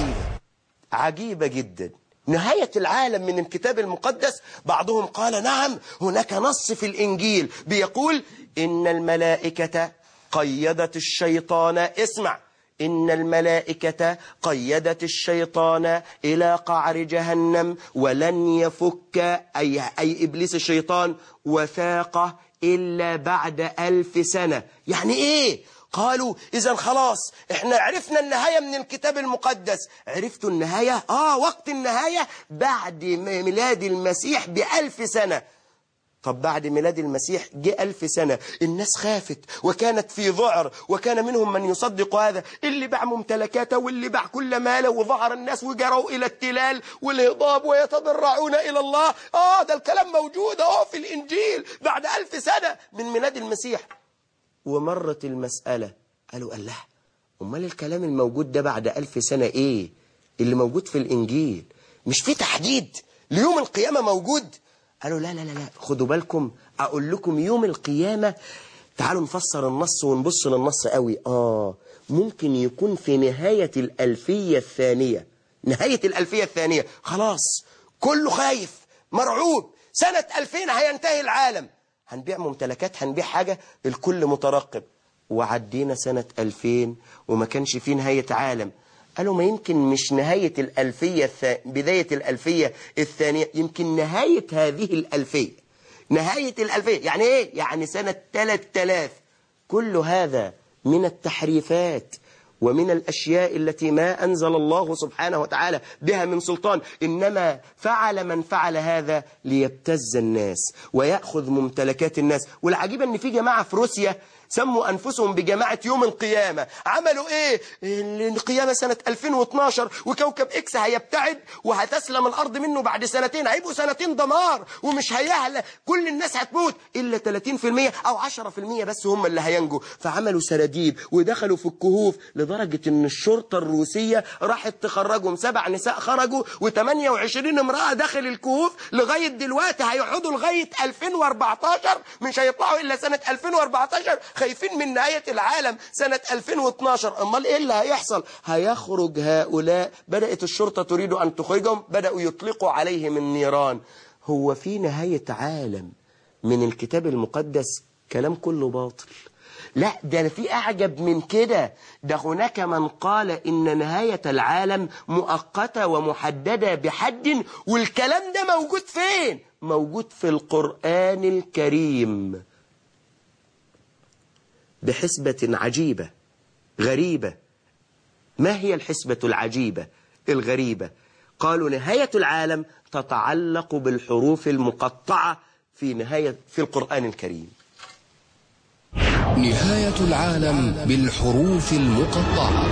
[SPEAKER 3] عجيبة جدا، نهاية العالم من الكتاب المقدس. بعضهم قال نعم، هناك نص في الإنجيل بيقول إن الملائكة قيدت الشيطان، اسمع، إن الملائكة قيدت الشيطان إلى قعر جهنم ولن يفك أي إبليس الشيطان وثاقه إلا بعد 1000 سنة. يعني إيه؟ قالوا إذن خلاص احنا عرفنا النهاية من الكتاب المقدس. عرفتوا النهاية؟ وقت النهاية بعد ميلاد المسيح ب1000 سنة. طب بعد ميلاد المسيح جه 1000 سنة، الناس خافت وكانت في ذعر، وكان منهم من يصدق هذا، اللي باع ممتلكاته واللي باع كل ماله، وظهر الناس وجروا إلى التلال والهضاب ويتضرعون إلى الله. ده الكلام موجود في الإنجيل بعد 1000 سنة من ميلاد المسيح. ومرت المسألة قالوا الله، أمال الكلام الموجود ده بعد 1000 سنة إيه اللي موجود في الإنجيل؟ مش في تحديد ليوم القيامة موجود؟ قالوا لا لا لا، خدوا بالكم، أقول لكم يوم القيامة. تعالوا نفسر النص ونبص للنص قوي. ممكن يكون في نهاية الألفية الثانية. نهاية الألفية الثانية خلاص، كله خايف مرعوب، سنة 2000 هينتهي العالم، هنبيع ممتلكات، هنبيع حاجة، الكل مترقب. وعدينا سنة 2000 وما كانش فيه نهاية عالم. قالوا ما يمكن مش نهاية الألفية بداية الألفية الثانية، يمكن نهاية هذه الألفية. نهاية الألفية يعني إيه؟ يعني سنة 3000. كل هذا من التحريفات ومن الأشياء التي ما أنزل الله سبحانه وتعالى بها من سلطان، إنما فعل من فعل هذا ليبتز الناس ويأخذ ممتلكات الناس. والعجيب أن في جماعة في روسيا سموا أنفسهم بجماعة يوم القيامة. عملوا إيه؟ القيامة سنة 2012 وكوكب إكس هيبتعد وهتسلم الأرض منه بعد سنتين، هيبقوا سنتين دمار ومش هيهلك، كل الناس هتموت إلا 30% أو 10% بس هم اللي هينجوا. فعملوا سراديب ودخلوا في الكهوف، لدرجة إن الشرطة الروسية راحت تخرجهم. 7 نساء خرجوا و28 امرأة داخل الكهوف. لغاية دلوقتي هيقعدوا لغاية 2014، مش هيطلعوا إلا سنة 2014، خايفين من نهاية العالم سنة 2012. أمال إيه اللي هيحصل؟ هيخرج هؤلاء، بدأت الشرطة تريد أن تخرجهم، بدأوا يطلقوا عليهم النيران. هو في نهاية عالم من الكتاب المقدس؟ كلام كله باطل. لا، ده في أعجب من كده، ده هناك من قال إن نهاية العالم مؤقتة ومحددة بحد، والكلام ده موجود فين؟ موجود في القرآن الكريم بحسبة عجيبة غريبة. ما هي الحسبة العجيبة الغريبة؟ قالوا نهاية العالم تتعلق بالحروف المقطعة في القرآن الكريم.
[SPEAKER 2] نهاية العالم بالحروف المقطعة.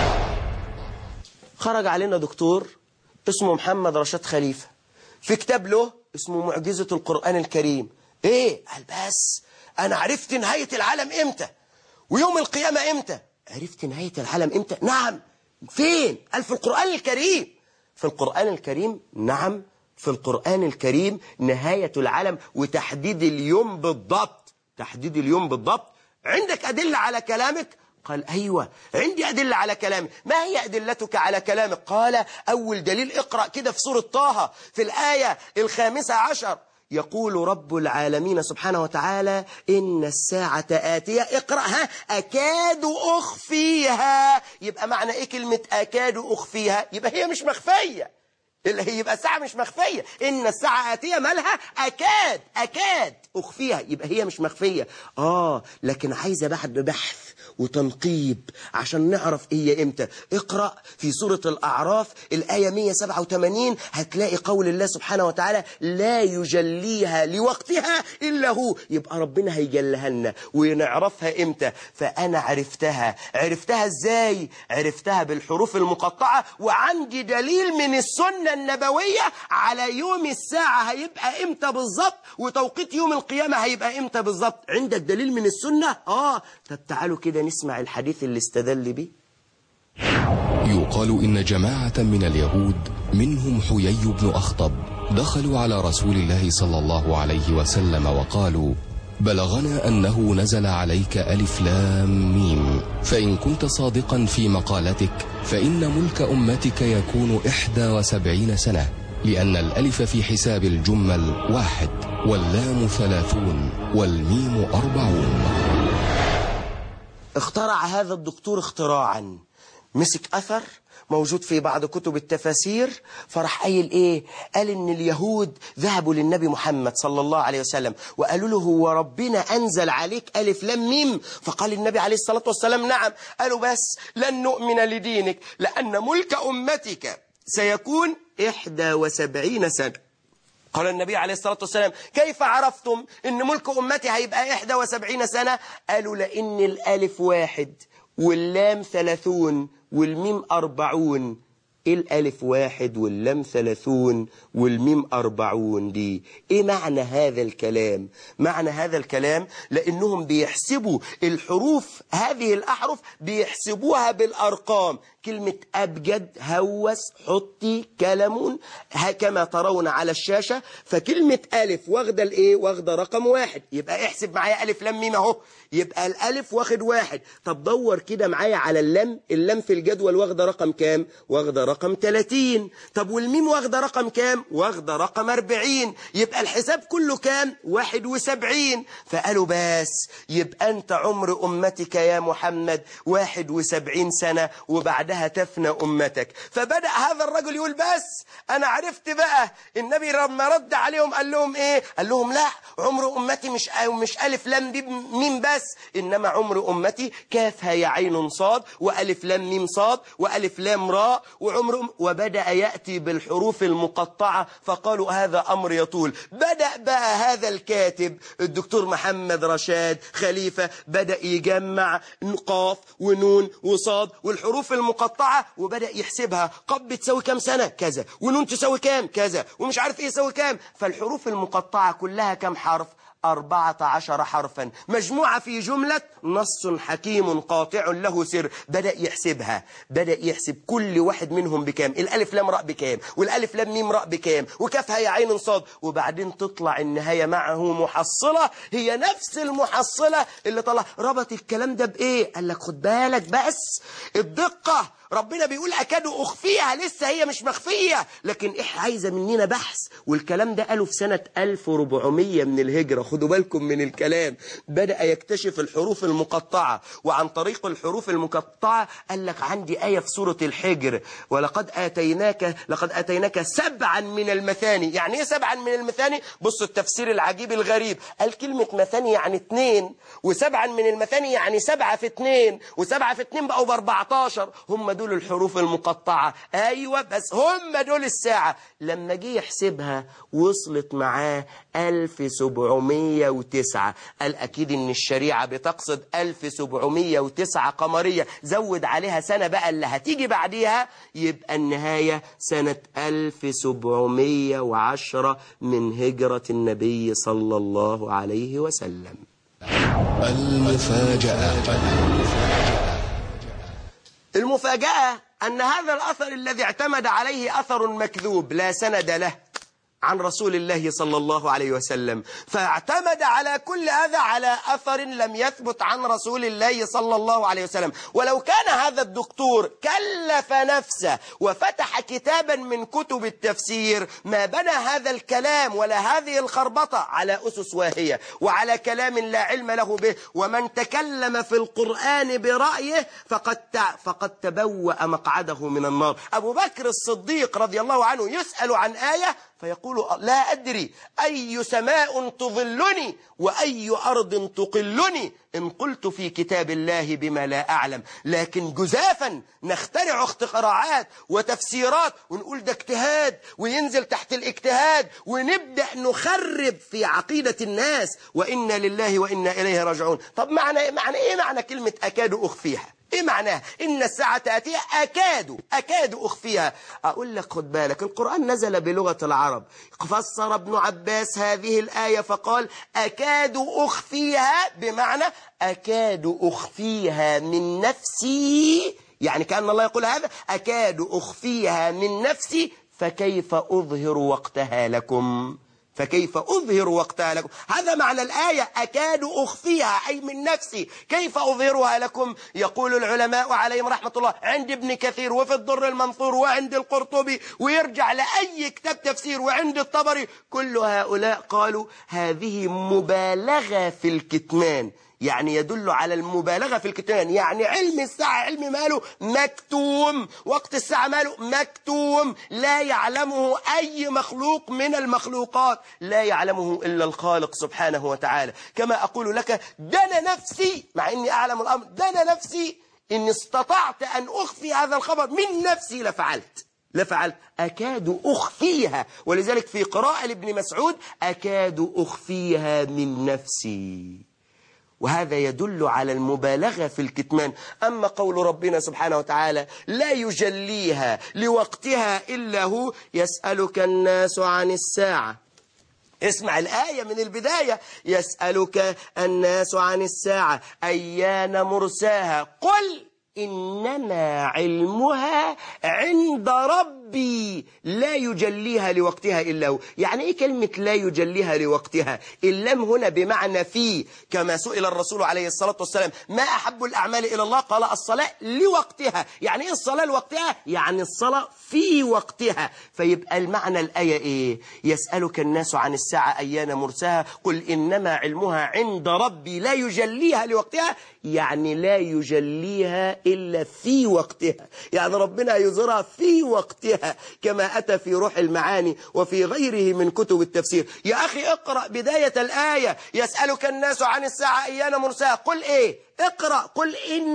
[SPEAKER 3] خرج علينا دكتور اسمه محمد رشاد خليفة في كتاب له اسمه معجزة القرآن الكريم. ايه؟ قال بس انا عرفت نهاية العالم امتى ويوم القيامة امتى. عرفت نهاية العالم امتى؟ نعم. فين؟ قال في القرآن الكريم. في القرآن الكريم؟ نعم، في القرآن الكريم نهاية العالم وتحديد اليوم بالضبط. تحديد اليوم بالضبط. عندك أدلة على كلامك؟ قال أيوة عندي أدلة على كلامي. ما هي أدلتك على كلامك؟ قال أول دليل اقرأ كده في سورة طه في الآية 15، يقول رب العالمين سبحانه وتعالى إن الساعة آتية، اقرأها، أكاد أخفيها. يبقى معنى إيه كلمة أكاد أخفيها؟ يبقى هي مش مخفية، اللي هي يبقى الساعة مش مخفية. إن الساعة آتية مالها؟ أكاد أخفيها، يبقى هي مش مخفية. لكن عايزة بعد بحث وتنقيب عشان نعرف هي إمتى. اقرأ في سورة الأعراف الآية 187، هتلاقي قول الله سبحانه وتعالى لا يجليها لوقتها إلا هو. يبقى ربنا هيجلها لنا ونعرفها إمتى. فأنا عرفتها إزاي؟ عرفتها بالحروف المقطعة، وعندي دليل من السنة النبوية على يوم الساعة هيبقى إمتى بالظبط، وتوقيت يوم القيامة هيبقى إمتى بالظبط. عندك دليل من السنة؟ طب تعالوا كده نسمع الحديث اللي استدل به.
[SPEAKER 2] يقال إن جماعة من اليهود منهم حيي بن أخطب دخلوا على رسول الله صلى الله عليه وسلم وقالوا بلغنا أنه نزل عليك ألف لام ميم، فإن كنت صادقا في مقالتك فإن ملك أمتك يكون 71 سنة، لأن الألف في حساب الجمل 1 واللام 30 والميم 40.
[SPEAKER 3] اخترع هذا الدكتور اختراعا، مسك أثر موجود في بعض كتب التفاسير، فرح قايل ايه؟ قال ان اليهود ذهبوا للنبي محمد صلى الله عليه وسلم وقالوا له هو ربنا انزل عليك الف لام ميم؟ فقال النبي عليه الصلاة والسلام نعم. قالوا بس لن نؤمن لدينك لان ملك امتك سيكون 71 سنة. قال النبي عليه الصلاة والسلام كيف عرفتم ان ملك امتي هيبقى 71 سنة؟ قالوا لان الالف 1 واللام 30 والميم 40. الألف 1 واللام 30 والميم 40 دي ايه معنى هذا الكلام؟ معنى هذا الكلام لأنهم بيحسبوا الحروف، هذه الأحرف بيحسبوها بالأرقام. كلمة أبجد، هوس، حطي، كلمون، كما ترون على الشاشة. فكلمة ألف واخدة الإيه؟ واخدة رقم 1. يبقى احسب معايا ألف لام ميم أهو، يبقى الألف واخد 1. طب دور كده معايا على اللام، اللام في الجدول واخدة رقم كام؟ واخدة رقم 30. طب والميم واخدة رقم كام؟ واخدة رقم 40. يبقى الحساب كله كام؟ 71. فقالوا بس يبقى أنت عمر أمتك يا محمد 71 سنة وبعدها تفنى أمتك. فبدأ هذا الرجل يقول بس أنا عرفت بقى. النبي لما رد عليهم قال لهم إيه؟ قال لهم لا، عمر أمتي مش ألف لام ميم بس، إنما عمر أمتي كاف هاء عين صاد وألف لام ميم صاد وألف لام راء وبدأ يأتي بالحروف المقطعة. فقالوا هذا أمر يطول. بدأ بقى هذا الكاتب الدكتور محمد رشاد خليفة بدأ يجمع قاف ونون وصاد والحروف المقطعة وبدأ يحسبها. قاف بتساوي كام سنة؟ كذا. ونون تساوي كام؟ كذا. ومش عارف ايه يساوي كام. فالحروف المقطعة كلها كم حرف؟ 14 حرفا مجموعة في جملة نص حكيم قاطع له سر. بدأ يحسبها، بدأ يحسب كل واحد منهم بكام، الألف لام راء بكام، والألف لام ميم راء بكام، وكاف هاء عين صاد. وبعدين تطلع النهاية معه محصلة هي نفس المحصلة اللي طلع. ربط الكلام ده بإيه؟ قال لك خد بالك بس الدقة. ربنا بيقول أكاد أخفيها، لسه هي مش مخفية، لكن إحنا عايزة مننا بحث. والكلام ده قالوا في سنة 1400 من الهجرة. خدوا بالكم من الكلام. بدأ يكتشف الحروف المقطعة، وعن طريق الحروف المقطعة قال لك عندي آية في سورة الحجر لقد آتيناك 7 من المثاني. يعني إيه 7 من المثاني؟ بصوا التفسير العجيب الغريب. قال كلمة مثاني يعني 2، و7 من المثاني يعني 7 في 2، و7 في 2 بقوا ب14. هم دول الحروف المقطعة. أيوة بس هم دول الساعة. لما جه يحسبها وصلت معاه 1709. قال أكيد إن الشريعة بتقصد 1709 قمرية، زود عليها سنة بقى اللي هتيجي بعديها، يبقى النهاية سنة 1710 من هجرة النبي صلى الله عليه وسلم. المفاجأة أن هذا الأثر الذي اعتمد عليه أثر مكذوب لا سند له. عن رسول الله صلى الله عليه وسلم، فاعتمد على كل هذا على أثر لم يثبت عن رسول الله صلى الله عليه وسلم. ولو كان هذا الدكتور كلف نفسه وفتح كتابا من كتب التفسير ما بنى هذا الكلام ولا هذه الخربطة على أسس واهية وعلى كلام لا علم له به. ومن تكلم في القرآن برأيه فقد تبوأ مقعده من النار. أبو بكر الصديق رضي الله عنه يسأل عن آية فيقول لا أدري أي سماء تظلني وأي أرض تقلني إن قلت في كتاب الله بما لا أعلم. لكن جزافا نخترع اختراعات وتفسيرات ونقول ده اجتهاد وينزل تحت الاجتهاد ونبدأ نخرب في عقيدة الناس، وإنا لله وإنا إليه راجعون. طب معنى إيه كلمة أكاد أخفيها؟ ايه معناها؟ ان الساعة تأتي اكاد اخفيها. اقول لك خد بالك، القرآن نزل بلغة العرب. فسر ابن عباس هذه الآية فقال اكاد اخفيها بمعنى اكاد اخفيها من نفسي، يعني كأن الله يقول هذا اكاد اخفيها من نفسي فكيف اظهر وقتها لكم. هذا معنى الآية، أكاد أخفيها أي من نفسي كيف أظهرها لكم. يقول العلماء عليهم رحمة الله عند ابن كثير وفي الضر المنثور وعند القرطبي ويرجع لأي كتاب تفسير وعند الطبري، كل هؤلاء قالوا هذه مبالغة في الكتمان، يعني يدل على المبالغة في الكتمان. يعني علم الساعة علم ماله مكتوم، وقت الساعة ماله مكتوم، لا يعلمه أي مخلوق من المخلوقات، لا يعلمه إلا الخالق سبحانه وتعالى. كما أقول لك دنا نفسي، مع إني أعلم الأمر، دنا نفسي إن استطعت أن أخفي هذا الخبر من نفسي لفعلت أكاد أخفيها. ولذلك في قراءة لابن مسعود أكاد أخفيها من نفسي، وهذا يدل على المبالغة في الكتمان. أما قول ربنا سبحانه وتعالى لا يجليها لوقتها إلا هو يسألك الناس عن الساعة، اسمع الآية من البداية، يسألك الناس عن الساعة أيان مرساها قل إنما علمها عند ربي لا يجليها لوقتها إلا هو. يعني إيه كلمة لا يجليها لوقتها؟ اللام هنا بمعنى في، كما سئل الرسول عليه الصلاة والسلام ما أحب الأعمال إلى الله؟ قال الصلاة لوقتها. يعني إيه الصلاة لوقتها؟ يعني الصلاة في وقتها. فيبقى المعنى الآية إيه؟ يسألك الناس عن الساعة أيان مرساها قل إنما علمها عند ربي لا يجليها لوقتها، يعني لا يجليها إلا في وقتها، يعني ربنا يظهرها في وقتها، كما أتى في روح المعاني وفي غيره من كتب التفسير. يا أخي اقرأ بداية الآية، يسألك الناس عن الساعة أيان مرساها، قل إيه؟ اقرأ قل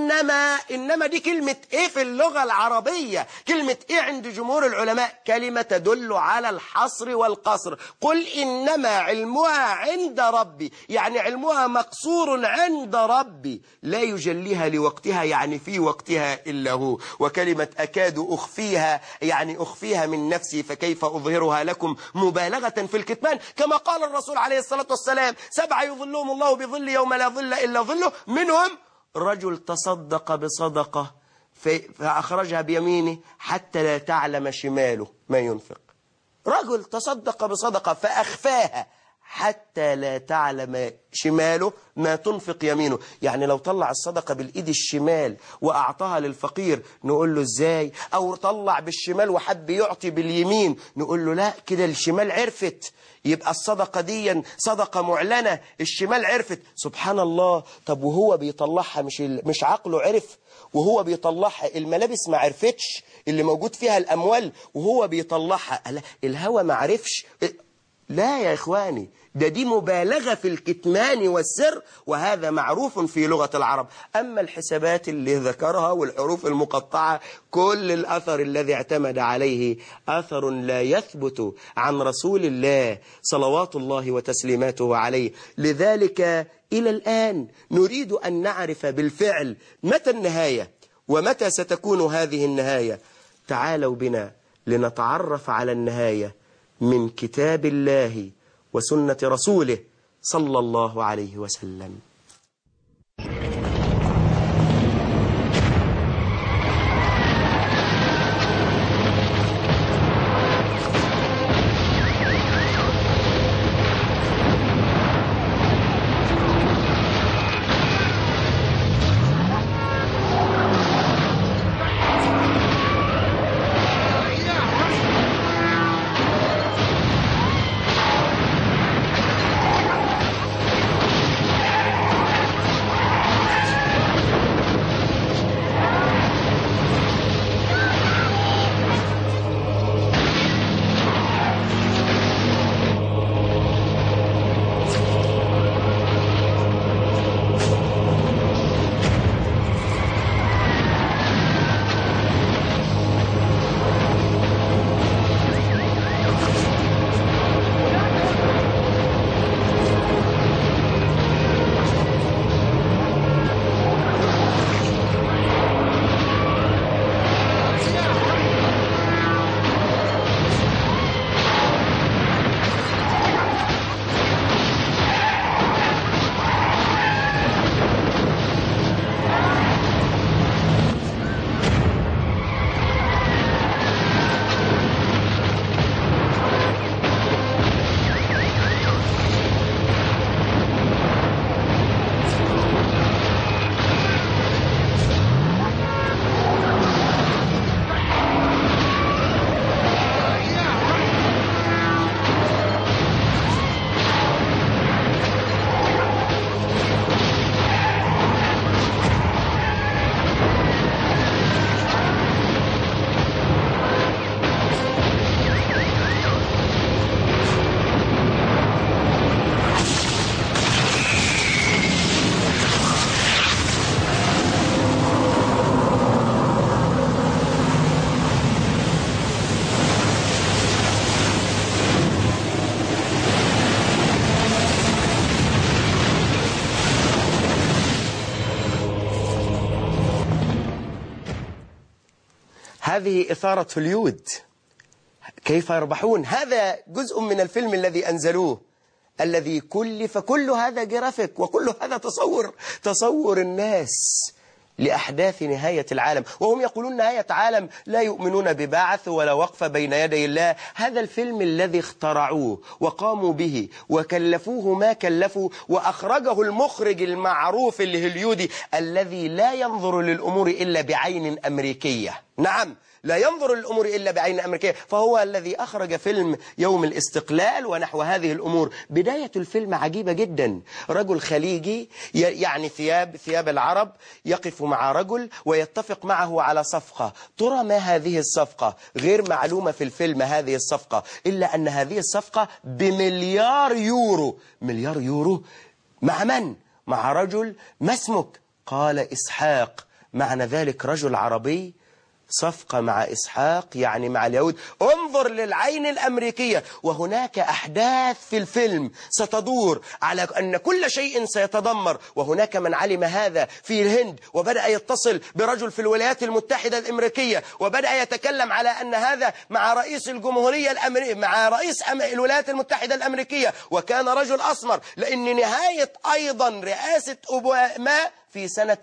[SPEAKER 3] إنما دي كلمة إيه في اللغة العربية؟ كلمة إيه عند جمهور العلماء؟ كلمة تدل على الحصر والقصر. قل إنما علمها عند ربي، يعني علمها مقصور عند ربي لا يجليها لوقتها، يعني في وقتها إلا هو. وكلمة أكاد أخفيها يعني أخفيها من نفسي فكيف أظهرها لكم، مبالغة في الكتمان. كما قال الرسول عليه الصلاة والسلام 7 يظلهم الله بظل يوم لا ظل إلا ظله، منهم رجل تصدق بصدقة فأخرجها بيمينه حتى لا تعلم شماله ما ينفق. رجل تصدق بصدقة فأخفاها حتى لا تعلم شماله ما تنفق يمينه. يعني لو طلع الصدقة بالإيد الشمال وأعطاها للفقير نقول له إزاي؟ أو طلع بالشمال وحب يعطي باليمين نقول له لا، كده الشمال عرفت، يبقى الصدقة دي صدقة معلنة، الشمال عرفت. سبحان الله. طب وهو بيطلعها مش عقله عرف؟ وهو بيطلعها الملابس ما عرفتش اللي موجود فيها الأموال وهو بيطلعها؟ الهوى ما عرفش؟ لا يا إخواني، دي مبالغة في الكتمان والسر، وهذا معروف في لغة العرب. أما الحسابات اللي ذكرها والحروف المقطعة، كل الأثر الذي اعتمد عليه أثر لا يثبت عن رسول الله صلوات الله وتسليماته عليه. لذلك إلى الآن نريد أن نعرف بالفعل متى النهاية ومتى ستكون هذه النهاية. تعالوا بنا لنتعرف على النهاية من كتاب الله وسنة رسوله صلى الله عليه وسلم. هذه إثارة هوليود، كيف يربحون. هذا جزء من الفيلم الذي أنزلوه، الذي كلف كل هذا جرافيك، وكل هذا تصور الناس لأحداث نهاية العالم، وهم يقولون نهاية عالم، لا يؤمنون ببعث ولا وقف بين يدي الله. هذا الفيلم الذي اخترعوه وقاموا به وكلفوه ما كلفوا، وأخرجه المخرج المعروف الهوليودي الذي لا ينظر للأمور إلا بعين أمريكية. نعم، لا ينظر للأمور إلا بعين أمريكية، فهو الذي أخرج فيلم يوم الاستقلال ونحو هذه الأمور. بداية الفيلم عجيبة جدا، رجل خليجي يعني ثياب العرب يقف مع رجل ويتفق معه على صفقة. ترى ما هذه الصفقة؟ غير معلومة في الفيلم هذه الصفقة، إلا أن هذه الصفقة بمليار يورو. مليار يورو مع من؟ مع رجل ما اسمك؟ قال إسحاق. معنى ذلك رجل عربي، صفقة مع إسحاق يعني مع اليهود. انظر للعين الأمريكية. وهناك أحداث في الفيلم ستدور على أن كل شيء سيتدمر، وهناك من علم هذا في الهند وبدأ يتصل برجل في الولايات المتحدة الأمريكية وبدأ يتكلم على أن هذا مع رئيس الجمهورية الأمريكية، مع رئيس الولايات المتحدة الأمريكية، وكان رجل أسمر، لأن نهاية أيضا رئاسة أوباما في سنة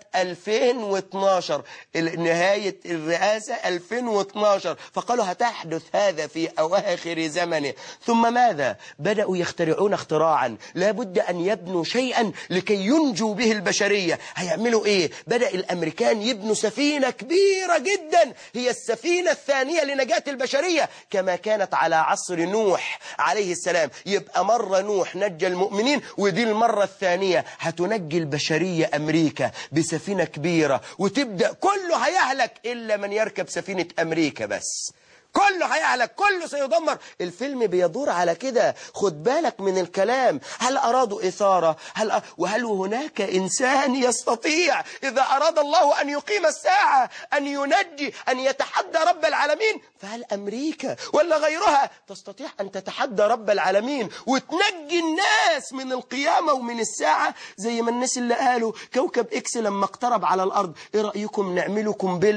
[SPEAKER 3] 2012، نهاية الرئاسة 2012، فقالوا هتحدث هذا في أواخر زمنه. ثم ماذا؟ بدأوا يخترعون اختراعا، لابد أن يبنوا شيئا لكي ينجوا به البشرية. هيعملوا إيه؟ بدأ الأمريكان يبنوا سفينة كبيرة جدا، هي السفينة الثانية لنجاة البشرية، كما كانت على عصر نوح عليه السلام. يبقى مرة نوح نجى المؤمنين، ودي المرة الثانية هتنجي البشرية أمريكا بسفينة كبيرة، وتبدأ كله هيهلك إلا من يركب سفينة أمريكا بس. كله هيهلك، كله سيدمر. الفيلم بيدور على كده. خد بالك من الكلام. هل أرادوا إثارة؟ وهل هناك إنسان يستطيع إذا أراد الله أن يقيم الساعة أن ينجي، أن يتحدى رب العالمين؟ فهل أمريكا ولا غيرها تستطيع أن تتحدى رب العالمين وتنجي الناس من القيامة ومن الساعة؟ زي ما الناس اللي قالوا كوكب إكس لما اقترب على الأرض، إيه رأيكم نعمله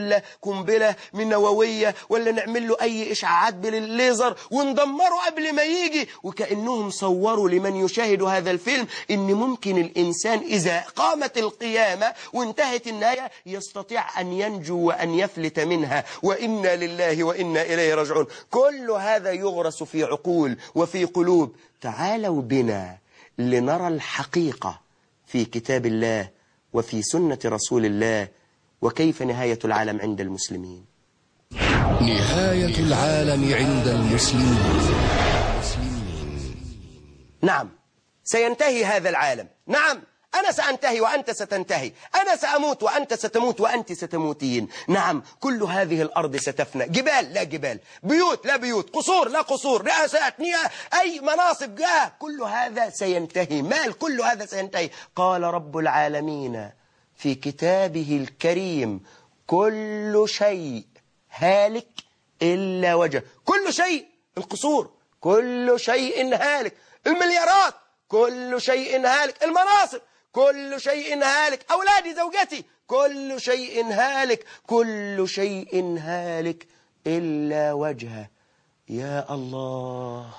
[SPEAKER 3] قنبلة من نووية، ولا نعمل له أي إشعاعات بالليزر وندمره قبل ما يجي؟ وكأنهم صوروا لمن يشاهد هذا الفيلم إن ممكن الإنسان إذا قامت القيامة وانتهت النهاية يستطيع أن ينجو وأن يفلت منها. وإنا لله وإنا إليه راجعون. كل هذا يغرس في عقول وفي قلوب. تعالوا بنا لنرى الحقيقة في كتاب الله وفي سنة رسول الله، وكيف نهاية العالم عند المسلمين.
[SPEAKER 2] نهاية العالم عند المسلمين.
[SPEAKER 3] نعم، سينتهي هذا العالم. نعم، أنا سأنتهي وأنت ستنتهي، أنا سأموت وأنت ستموت وأنت ستموتين. نعم، كل هذه الأرض ستفنى، جبال لا جبال، بيوت لا بيوت، قصور لا قصور، رئاسات، أي مناصب جاه، كل هذا سينتهي، مال، كل هذا سينتهي. قال رب العالمين في كتابه الكريم: كل شيء هالك إلا وجهه. كل شيء، القصور كل شيء هالك، المليارات كل شيء هالك، المناصب كل شيء هالك، أولادي زوجتي كل شيء هالك، كل شيء هالك إلا وجهه. يا الله.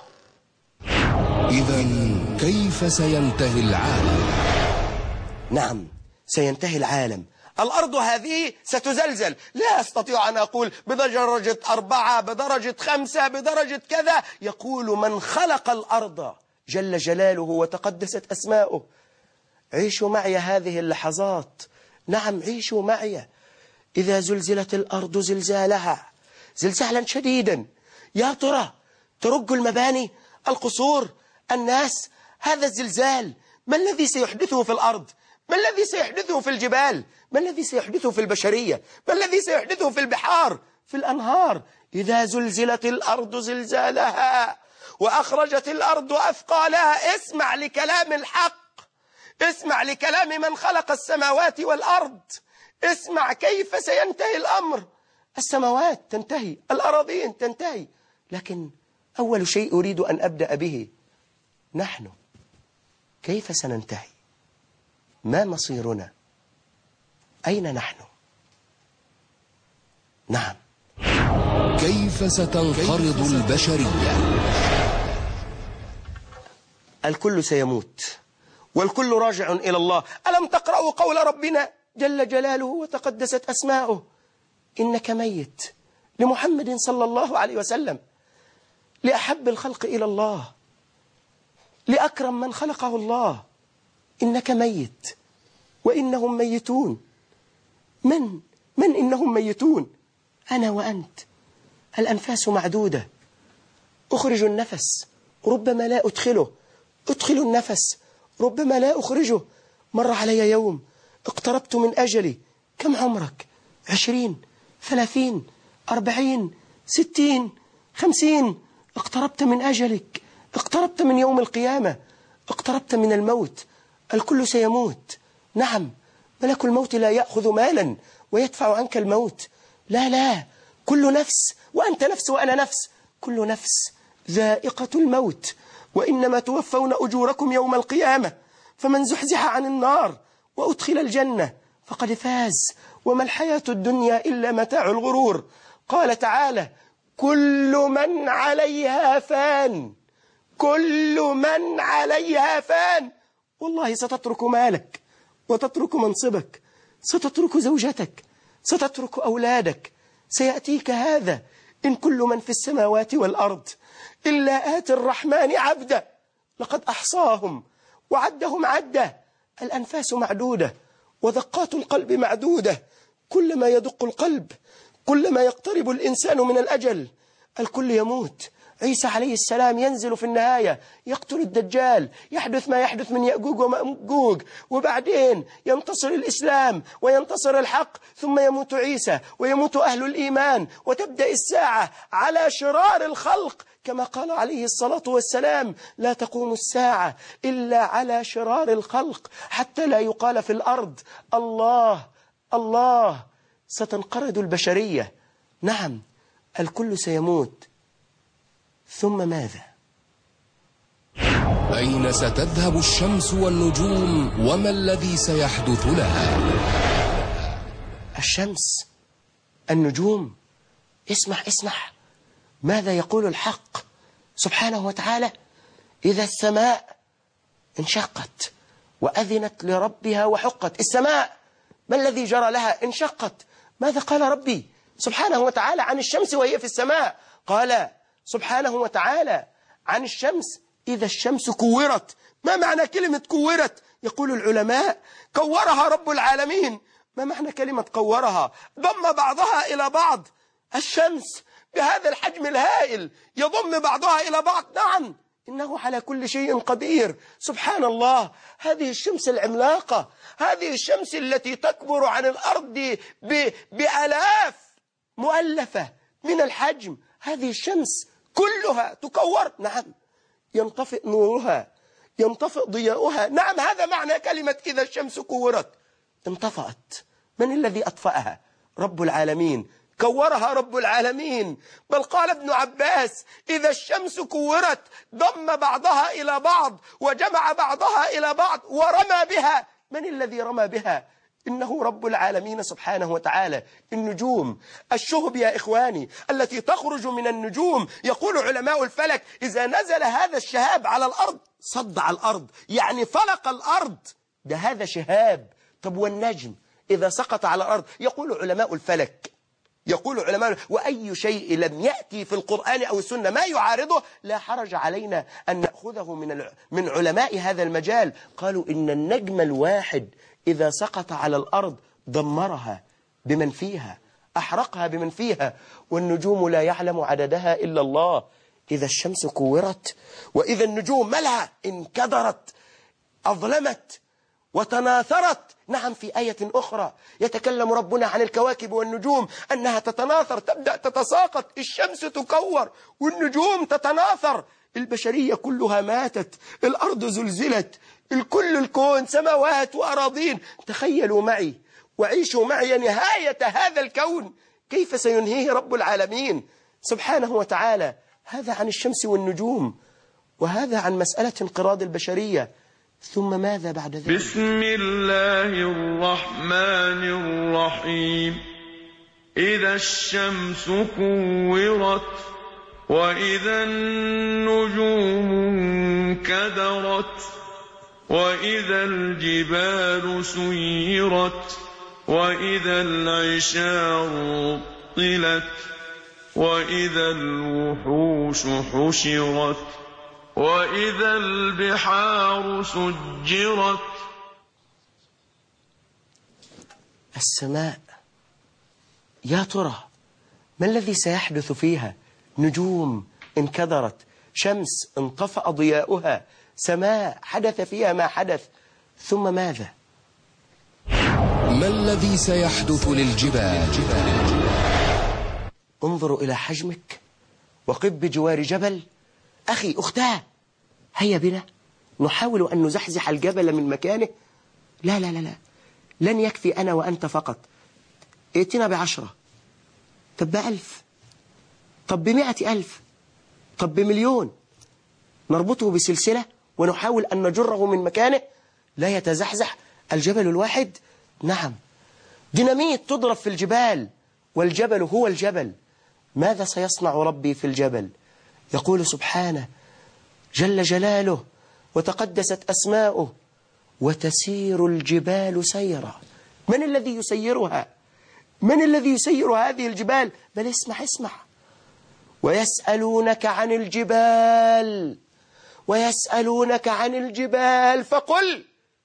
[SPEAKER 2] إذن كيف سينتهي العالم؟
[SPEAKER 3] نعم، سينتهي العالم. الأرض هذه ستزلزل، لا أستطيع أن أقول بدرجة 4 بدرجة 5 بدرجة كذا. يقول من خلق الأرض جل جلاله وتقدست أسماؤه. عيشوا معي هذه اللحظات. نعم، عيشوا معي. إذا زلزلت الأرض زلزالها زلزالا شديدا، يا ترى ترج المباني، القصور، الناس، هذا الزلزال ما الذي سيحدثه في الأرض؟ ما الذي سيحدثه في الجبال؟ ما الذي سيحدثه في البشرية؟ ما الذي سيحدثه في البحار، في الأنهار؟ إذا زلزلت الأرض زلزالها وأخرجت الأرض أثقالها. اسمع لكلام الحق، اسمع لكلام من خلق السماوات والأرض. اسمع كيف سينتهي الأمر. السماوات تنتهي، الأراضين تنتهي، لكن أول شيء أريد أن أبدأ به، نحن كيف سننتهي؟ ما مصيرنا؟ أين نحن؟ نعم،
[SPEAKER 2] كيف ستنقرض البشرية؟
[SPEAKER 3] الكل سيموت والكل راجع إلى الله. ألم تقرأوا قول ربنا جل جلاله وتقدست أسماؤه إنك ميت، لمحمد صلى الله عليه وسلم، لأحب الخلق إلى الله، لأكرم من خلقه الله، إنك ميت وإنهم ميتون. من إنهم ميتون؟ أنا وأنت. الأنفاس معدودة، أخرج النفس ربما لا أدخله، أدخل النفس ربما لا أخرجه. مر علي يوم اقتربت من أجلي. كم عمرك؟ 20 30 40 60 50. اقتربت من أجلك، اقتربت من يوم القيامة، اقتربت من الموت. الكل سيموت. نعم، ملك الموت لا يأخذ مالا ويدفع عنك الموت. لا، كل نفس، وأنت نفس وأنا نفس، كل نفس ذائقة الموت، وإنما توفون أجوركم يوم القيامة. فمن زحزح عن النار وأدخل الجنة فقد فاز، وما الحياة الدنيا إلا متاع الغرور. قال تعالى كل من عليها فان، كل من عليها فان. والله ستترك مالك وتترك منصبك، ستترك زوجتك، ستترك أولادك، سيأتيك هذا. إن كل من في السماوات والأرض إلا آتي الرحمن عبدا، لقد أحصاهم وعدهم عدا. الأنفاس معدودة ودقات القلب معدودة. كلما يدق القلب كلما يقترب الإنسان من الأجل. الكل يموت. عيسى عليه السلام ينزل في النهاية يقتل الدجال، يحدث ما يحدث من يأجوج ومأجوج، وبعدين ينتصر الإسلام وينتصر الحق، ثم يموت عيسى ويموت أهل الإيمان، وتبدأ الساعة على شرار الخلق كما قال عليه الصلاة والسلام لا تقوم الساعة إلا على شرار الخلق، حتى لا يقال في الأرض الله الله. ستنقرض البشرية. نعم، الكل سيموت. ثم ماذا؟
[SPEAKER 2] أين ستذهب الشمس والنجوم وما الذي سيحدث لها؟
[SPEAKER 3] الشمس، النجوم. اسمح ماذا يقول الحق سبحانه وتعالى؟ إذا السماء انشقت وأذنت لربها وحقت. السماء ما الذي جرى لها؟ انشقت. ماذا قال ربي سبحانه وتعالى عن الشمس وهي في السماء؟ قال سبحانه وتعالى عن الشمس إذا الشمس كورت. ما معنى كلمة كورت؟ يقول العلماء كورها رب العالمين. ما معنى كلمة كورها؟ ضم بعضها إلى بعض. الشمس بهذا الحجم الهائل يضم بعضها إلى بعض. نعم، إنه على كل شيء قدير. سبحان الله. هذه الشمس العملاقة، هذه الشمس التي تكبر عن الأرض بآلاف مؤلفة من الحجم، هذه الشمس كلها تكور. نعم، ينطفئ نورها، ينطفئ ضياؤها. نعم، هذا معنى كلمة إذا الشمس كورت. انطفأت. من الذي أطفأها؟ رب العالمين. كورها رب العالمين. بل قال ابن عباس إذا الشمس كورت ضم بعضها إلى بعض وجمع بعضها إلى بعض ورمى بها. من الذي رمى بها؟ إنه رب العالمين سبحانه وتعالى. النجوم، الشهب يا إخواني التي تخرج من النجوم. يقول علماء الفلك إذا نزل هذا الشهاب على الأرض صدع الأرض، يعني فلق الأرض. ده هذا شهاب. طب والنجم إذا سقط على الأرض؟ يقول علماء الفلك، يقول علماء وأي شيء لم يأتي في القرآن أو السنة ما يعارضه لا حرج علينا أن نأخذه من علماء هذا المجال. قالوا إن النجم الواحد إذا سقط على الأرض دمرها بمن فيها، أحرقها بمن فيها، والنجوم لا يعلم عددها إلا الله. إذا الشمس كورت وإذا النجوم ملها انكدرت، أظلمت وتناثرت. نعم، في آية أخرى يتكلم ربنا عن الكواكب والنجوم أنها تتناثر، تبدأ تتساقط. الشمس تكور والنجوم تتناثر. البشرية كلها ماتت، الأرض زلزلت، الكون سماوات وأراضين. تخيلوا معي وعيشوا معي نهاية هذا الكون كيف سينهيه رب العالمين سبحانه وتعالى. هذا عن الشمس والنجوم، وهذا عن مسألة انقراض البشرية. ثم ماذا بعد ذلك؟
[SPEAKER 4] بسم الله الرحمن الرحيم. إذا الشمس كورت وإذا النجوم انكدرت وإذا الجبال سيرت وإذا العشار طلت وإذا الوحوش حشرت وإذا البحار سجرت.
[SPEAKER 3] السماء يا ترى ما الذي سيحدث فيها؟ نجوم انكدرت، شمس انطفأ ضياؤها، سماء حدث فيها ما حدث، ثم ماذا؟
[SPEAKER 2] ما الذي سيحدث للجبال؟
[SPEAKER 3] انظروا إلى حجمك وقف بجوار جبل. أخي أختاه، هيا بنا نحاول أن نزحزح الجبل من مكانه. لا لا لا لا، لن يكفي أنا وأنت فقط. ائتنا ب10، طب ب1000، طب ب100,000، طب ب1,000,000. نربطه بسلسلة ونحاول أن نجره من مكانه لا يتزحزح الجبل الواحد. نعم، ديناميت تضرب في الجبال والجبل هو الجبل. ماذا سيصنع ربي في الجبل؟ يقول سبحانه جل جلاله وتقدست أسماؤه وتسير الجبال سيرا. من الذي يسيرها؟ من الذي يسير هذه الجبال؟ بل اسمع ويسألونك عن الجبال ويسألونك عن الجبال فقل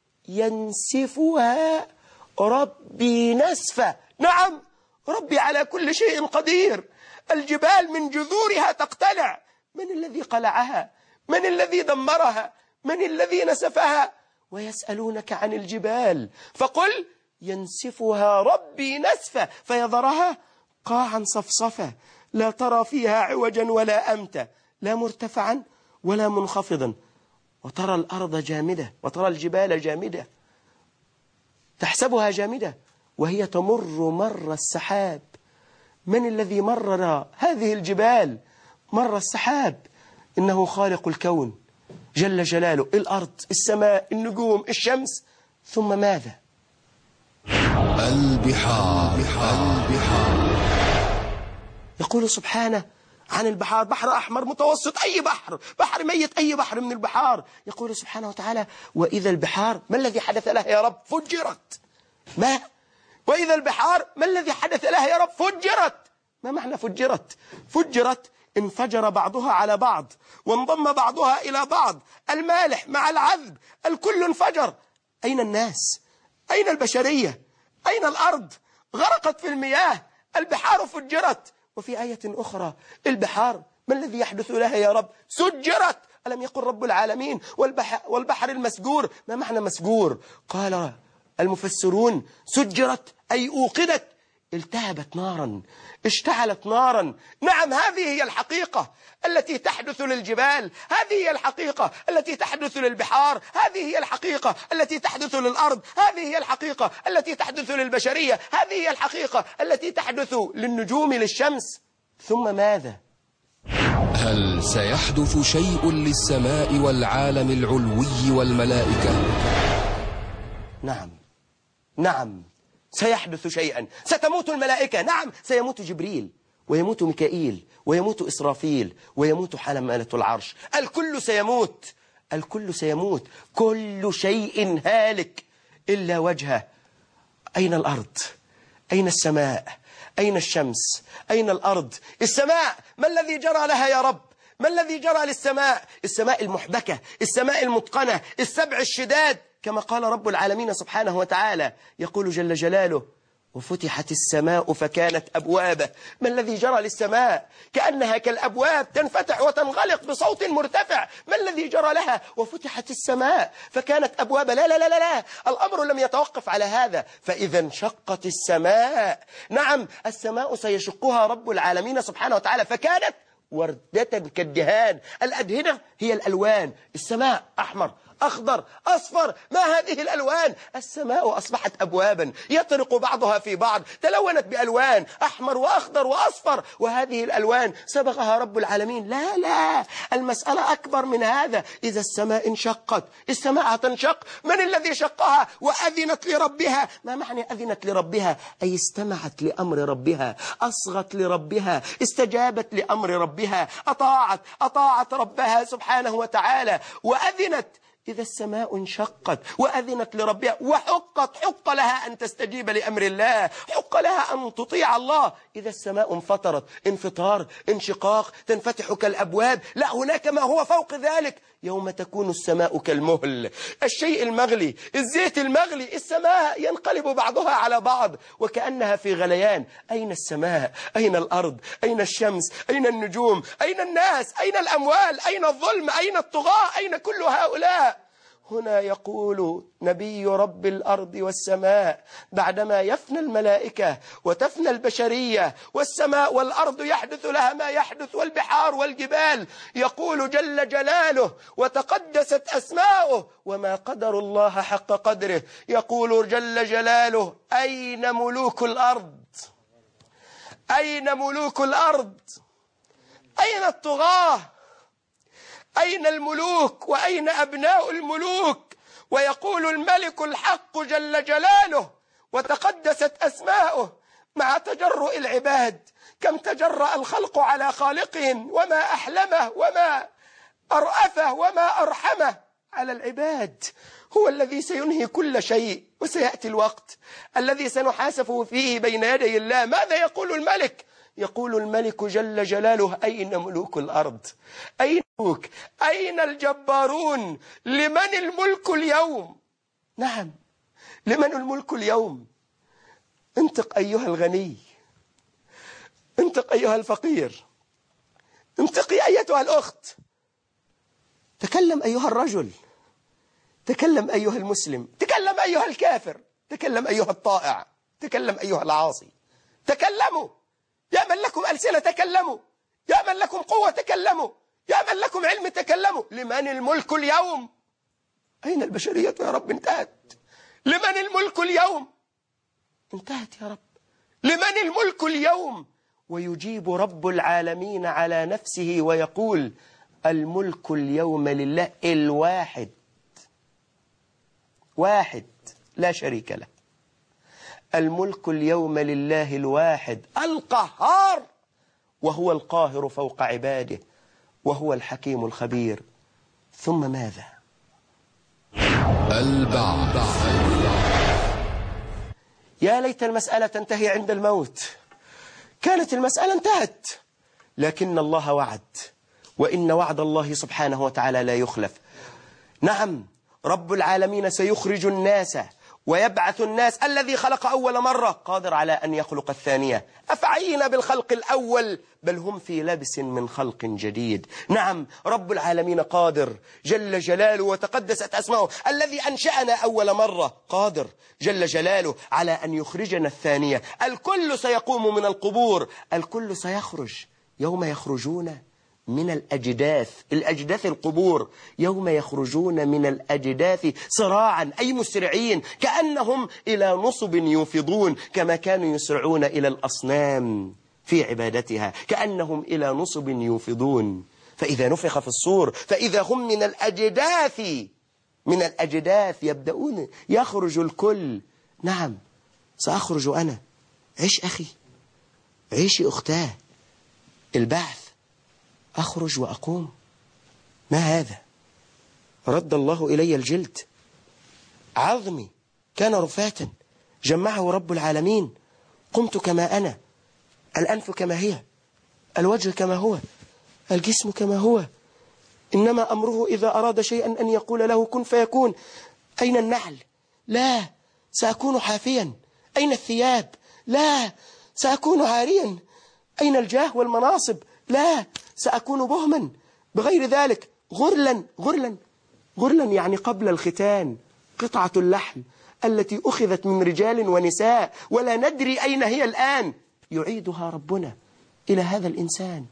[SPEAKER 3] ينسفها ربي نسفا. نعم، ربي على كل شيء قدير. الجبال من جذورها تقتلع. من الذي قلعها؟ من الذي دمرها؟ من الذي نسفها؟ ويسألونك عن الجبال فقل ينسفها ربي نسفا فيذرها قاعا صفصفا لا ترى فيها عوجا ولا أمتا، لا مرتفعا ولا منخفضا، وترى الأرض جامدة وترى الجبال جامدة تحسبها جامدة وهي تمر مر السحاب. من الذي مرر هذه الجبال مر السحاب؟ إنه خالق الكون جل جلاله. الأرض، السماء، النجوم، الشمس، ثم ماذا؟
[SPEAKER 2] البحار.
[SPEAKER 3] يقول سبحانه عن البحار: بحر أحمر، متوسط، أي بحر، بحر ميت، أي بحر من البحار. يقول سبحانه وتعالى: وإذا البحار، ما الذي حدث لها يا رب؟ فجرت. ما؟ وإذا البحار، ما الذي حدث لها يا رب؟ فجرت. ما معنى فجرت؟ فجرت انفجر بعضها على بعض وانضم بعضها إلى بعض، المالح مع العذب، الكل انفجر. أين الناس؟ أين البشرية؟ أين الأرض؟ غرقت في المياه. البحار فجرت. وفي آية أخرى: البحار ما الذي يحدث لها يا رب؟ سجرت. ألم يقل رب العالمين والبحر المسجور؟ ما معنى مسجور؟ قال المفسرون: سجرت أي أوقدت، التهبت نارا، اشتعلت نارا. نعم، هذه هي الحقيقة التي تحدث للجبال، هذه هي الحقيقة التي تحدث للبحار، هذه هي الحقيقة التي تحدث للأرض، هذه هي الحقيقة التي تحدث للبشرية، هذه هي الحقيقة التي تحدث للنجوم، للشمس. ثم ماذا؟
[SPEAKER 2] هل سيحدث شيء للسماء والعالم العلوي والملائكة؟
[SPEAKER 3] نعم سيحدث شيئا. ستموت الملائكة، نعم، سيموت جبريل ويموت ميكائيل ويموت إسرافيل ويموت حملة العرش. الكل سيموت، الكل سيموت، كل شيء هالك إلا وجهه. أين الأرض؟ أين السماء؟ أين الشمس؟ أين الأرض؟ السماء ما الذي جرى لها يا رب؟ ما الذي جرى للسماء؟ السماء المحبكة، السماء المتقنة، السبع الشداد، كما قال رب العالمين سبحانه وتعالى. يقول جل جلاله: وفتحت السماء فكانت أبوابا. ما الذي جرى للسماء؟ كأنها كالأبواب تنفتح وتنغلق بصوت مرتفع. ما الذي جرى لها؟ وفتحت السماء فكانت أبوابا. لا لا لا لا لا، الأمر لم يتوقف على هذا. فإذا انشقت السماء، نعم، السماء سيشقها رب العالمين سبحانه وتعالى، فكانت وردة كالدهان. الأدهنة هي الألوان، السماء أحمر أخضر أصفر، ما هذه الألوان؟ السماء أصبحت أبوابا يطرق بعضها في بعض، تلونت بألوان أحمر وأخضر وأصفر، وهذه الألوان صبغها رب العالمين. لا لا، المسألة أكبر من هذا. إذا السماء انشقت، السماء هتنشق، من الذي شقها؟ وأذنت لربها. ما معنى أذنت لربها؟ أي استمعت لأمر ربها، أصغت لربها، استجابت لأمر ربها، أطاعت ربها سبحانه وتعالى وأذنت. إذا السماء انشقت وأذنت لربها حق لها أن تستجيب لأمر الله، حق لها أن تطيع الله. إذا السماء انفطرت انفطار انشقاق تنفتح كالأبواب. لا، هناك ما هو فوق ذلك. يوم تكون السماء كالمهل، الشيء المغلي، الزيت المغلي، السماء ينقلب بعضها على بعض وكأنها في غليان. أين السماء؟ أين الأرض؟ أين الشمس؟ أين النجوم؟ أين الناس؟ أين الأموال؟ أين الظلم؟ أين الطغاة؟ أين كل هؤلاء؟ هنا يقول نبي رب الأرض والسماء بعدما يفنى الملائكة وتفنى البشرية والسماء والأرض يحدث لها ما يحدث والبحار والجبال، يقول جل جلاله وتقدست أسماؤه وما قدر الله حق قدره، يقول جل جلاله أين ملوك الأرض؟ أين ملوك الأرض؟ أين الطغاة؟ أين الملوك وأين أبناء الملوك؟ ويقول الملك الحق جل جلاله وتقدست أسماؤه مع تجرؤ العباد، كم تجرأ الخلق على خالقهم، وما أحلمه وما أرأفه وما أرحمه على العباد. هو الذي سينهي كل شيء، وسيأتي الوقت الذي سنحاسب فيه بين يدي الله. ماذا يقول الملك؟ يقول الملك جل جلاله أين ملوك الأرض؟ أين الملوك؟ أين الجبارون؟ لمن الملك اليوم؟ نعم، لمن الملك اليوم؟ انطق أيها الغني، انطق أيها الفقير، انطقي أيتها الأخت، تكلم أيها الرجل، تكلم أيها المسلم، تكلم أيها الكافر، تكلم أيها الطائع، تكلم أيها العاصي، تكلموا يا من لكم ألسنة، تكلموا يا من لكم قوة، تكلموا يا من لكم علم، تكلموا. لمن الملك اليوم؟ أين البشرية يا رب؟ انتهت. لمن الملك اليوم؟ انتهت يا رب. لمن الملك اليوم؟ ويجيب رب العالمين على نفسه ويقول الملك اليوم لله الواحد، واحد لا شريك له. الملك اليوم لله الواحد القهار، وهو القاهر فوق عباده، وهو الحكيم الخبير. ثم ماذا؟
[SPEAKER 2] البعث.
[SPEAKER 3] يا ليت المسألة تنتهي عند الموت. كانت المسألة انتهت، لكن الله وعد، وإن وعد الله سبحانه وتعالى لا يخلف. نعم، رب العالمين سيخرج الناس ويبعث الناس. الذي خلق أول مرة قادر على أن يخلق الثانية. أفعينا بالخلق الأول بل هم في لبس من خلق جديد. نعم، رب العالمين قادر جل جلاله وتقدست أسماؤه. الذي أنشأنا أول مرة قادر جل جلاله على أن يخرجنا الثانية. الكل سيقوم من القبور، الكل سيخرج يوم يخرجون من الأجداث القبور، يوم يخرجون من الأجداث صراعا أي مسرعين، كأنهم إلى نصب يوفضون، كما كانوا يسرعون إلى الأصنام في عبادتها، كأنهم إلى نصب يوفضون. فإذا نفخ في الصور فإذا هم من الأجداث يبدأون يخرج الكل. نعم، سأخرج أنا. عيش أخي، عيشي أختاه. البعث، أخرج وأقوم. ما هذا؟ رد الله إلي الجلد، عظمي كان رفاتا جمعه رب العالمين، قمت كما أنا، الأنف كما هي، الوجه كما هو، الجسم كما هو. إنما أمره إذا أراد شيئا أن يقول له كن فيكون. أين النعل؟ لا، سأكون حافيا. أين الثياب؟ لا، سأكون عاريا. أين الجاه والمناصب؟ لا، سأكون بهما. بغير ذلك غرلا يعني قبل الختان، قطعة اللحم التي أخذت من رجال ونساء ولا ندري أين هي الآن، يعيدها ربنا إلى هذا الإنسان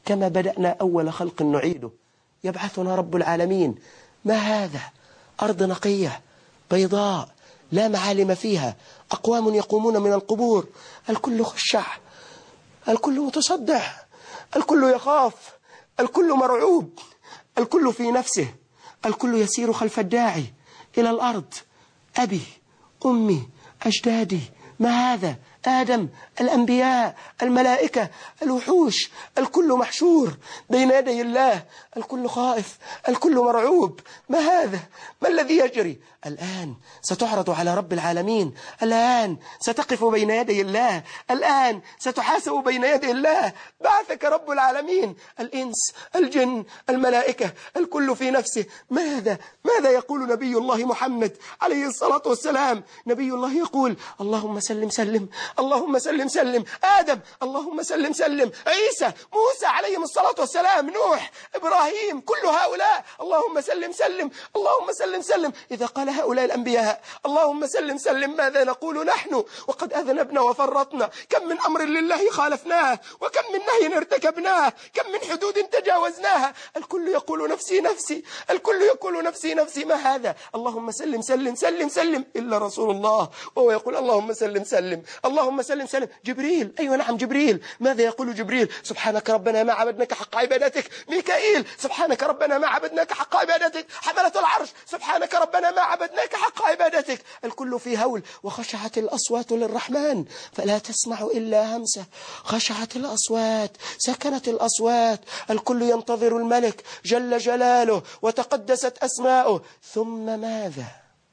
[SPEAKER 3] كما بدأنا أول خلق نعيده، يبعثنا رب العالمين. ما هذا؟ أرض نقية بيضاء لا معالم فيها، أقوام يقومون من القبور، الكل خشع، الكل متصدع، الكل يخاف، الكل مرعوب، الكل في نفسه، الكل يسير خلف الداعي إلى الأرض. أبي، أمي، أجدادي، ما هذا؟ آدم، الأنبياء، الملائكة، الوحوش، الكل محشور بين يدي الله، الكل خائف، الكل مرعوب. ما هذا؟ ما الذي يجري؟ الآن ستعرض على رب العالمين، الآن ستقف بين يدي الله، الآن ستحاسب بين يدي الله. بعثك رب العالمين، الإنس، الجن، الملائكة، الكل في نفسه. ماذا يقول نبي الله محمد عليه الصلاة والسلام؟ نبي الله يقول: اللهم سلم سلم، اللهم سلم سلم. آدم، اللهم سلم سلم. عيسى، موسى عليهم الصلاة والسلام، نوح، إبراهيم، كل هؤلاء اللهم سلم سلم، اللهم سلم سلم. إذا قال هؤلاء الأنبياء اللهم سلم سلم، ماذا نقول نحن وقد أذنبنا وفرطنا؟ كم من أمر لله خالفناه، وكم من نهي ارتكبناه، كم من حدود تجاوزناها. الكل يقول نفسي نفسي، الكل يقول نفسي نفسي. ما هذا؟ اللهم سلم سلم سلم سلم، إلا رسول الله وهو يقول اللهم سلم سلم، اللهم سلم سلم. جبريل، أيوة نعم جبريل، ماذا يقول جبريل؟ سبحانك ربنا ما عبدناك حق عبادتك. ميكائيل، سبحانك ربنا ما عبدناك حق عبادتك. حملة العرش، سبحانك ربنا ما عبدناك حق عبادتك. الكل في هول. وخشعت الأصوات للرحمن فلا تسمع إلا همسه. خشعت الأصوات، سكنت الأصوات، الكل ينتظر الملك جل جلاله وتقدست أسماؤه. ثم ماذا؟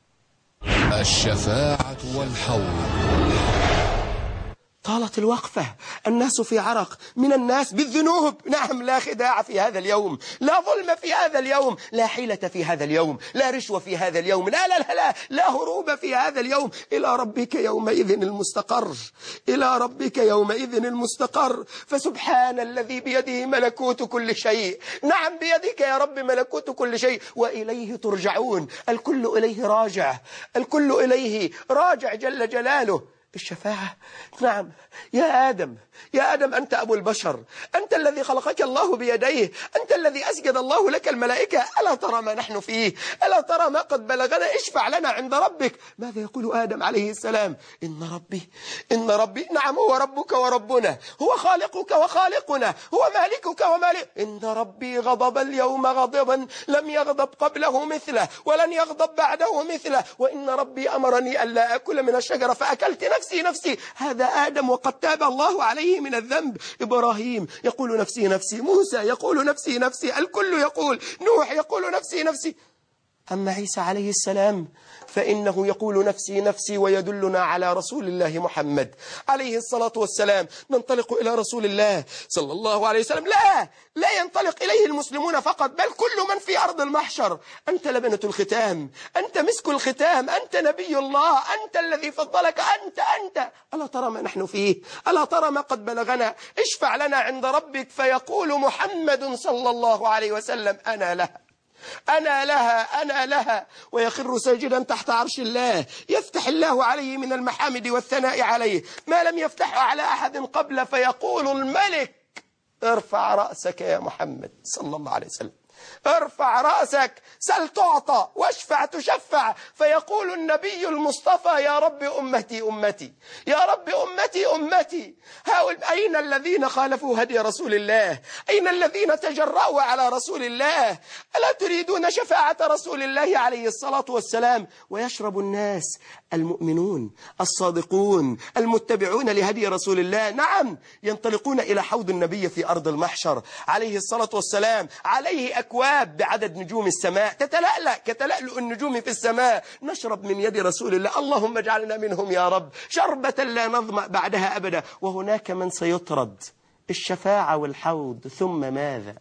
[SPEAKER 2] الشفاعة والحوض.
[SPEAKER 3] طالت الوقفة، الناس في عرق من الناس بالذنوب. نعم، لا خداع في هذا اليوم، لا ظلم في هذا اليوم، لا حيلة في هذا اليوم، لا رشوة في هذا اليوم، لا لا لا لا, لا هروب في هذا اليوم. إلى ربك يومئذ المستقر، إلى ربك يومئذ المستقر. فسبحان الذي بيده ملكوت كل شيء. نعم، بيدك يا رب ملكوت كل شيء، وإليه ترجعون. الكل إليه راجع، الكل إليه راجع جل جلاله. الشفاعة، نعم. يا آدم، يا آدم، أنت أبو البشر، أنت الذي خلقك الله بيديه، أنت الذي أسجد الله لك الملائكة. ألا ترى ما نحن فيه؟ ألا ترى ما قد بلغنا؟ اشفع لنا عند ربك. ماذا يقول آدم عليه السلام؟ إن ربي، نعم، هو ربك وربنا، هو خالقك وخالقنا، هو مالكك ومالك. إن ربي غضب اليوم غضبا لم يغضب قبله مثله ولن يغضب بعده مثله، وإن ربي أمرني ألا أكل من الشجرة فأكلت نفسي نفسي. هذا آدم وقد تاب الله عليه من الذنب. إبراهيم يقول نفسي نفسي، موسى يقول نفسي نفسي، الكل يقول، نوح يقول نفسي نفسي. أما عيسى عليه السلام فإنه يقول نفسي نفسي، ويدلنا على رسول الله محمد عليه الصلاة والسلام. ننطلق إلى رسول الله صلى الله عليه وسلم. لا ينطلق إليه المسلمون فقط، بل كل من في أرض المحشر. أنت لبنة الختام، أنت مسك الختام، أنت نبي الله، أنت الذي فضلك، أنت. ألا ترى ما نحن فيه؟ ألا ترى ما قد بلغنا؟ اشفع لنا عند ربك. فيقول محمد صلى الله عليه وسلم: أنا لها، ويخر ساجدا تحت عرش الله. يفتح الله عليه من المحامد والثناء عليه ما لم يفتحه على أحد قبل. فيقول الملك: ارفع رأسك يا محمد صلى الله عليه وسلم، ارفع رأسك، سل تعطى، واشفع تشفع. فيقول النبي المصطفى: يا رب أمتي أمتي، يا رب أمتي أمتي. هؤلاء أين الذين خالفوا هدي رسول الله؟ أين الذين تجرأوا على رسول الله؟ ألا تريدون شفاعة رسول الله عليه الصلاة والسلام؟ ويشرب الناس المؤمنون الصادقون المتبعون لهدي رسول الله، نعم، ينطلقون إلى حوض النبي في أرض المحشر عليه الصلاة والسلام. عليه أكواب بعدد نجوم السماء تتلألأ كتلألؤ النجوم في السماء. نشرب من يد رسول الله، اللهم اجعلنا منهم يا رب، شربة لا نظمأ بعدها أبدا. وهناك من سيطرد. الشفاعة والحوض. ثم ماذا؟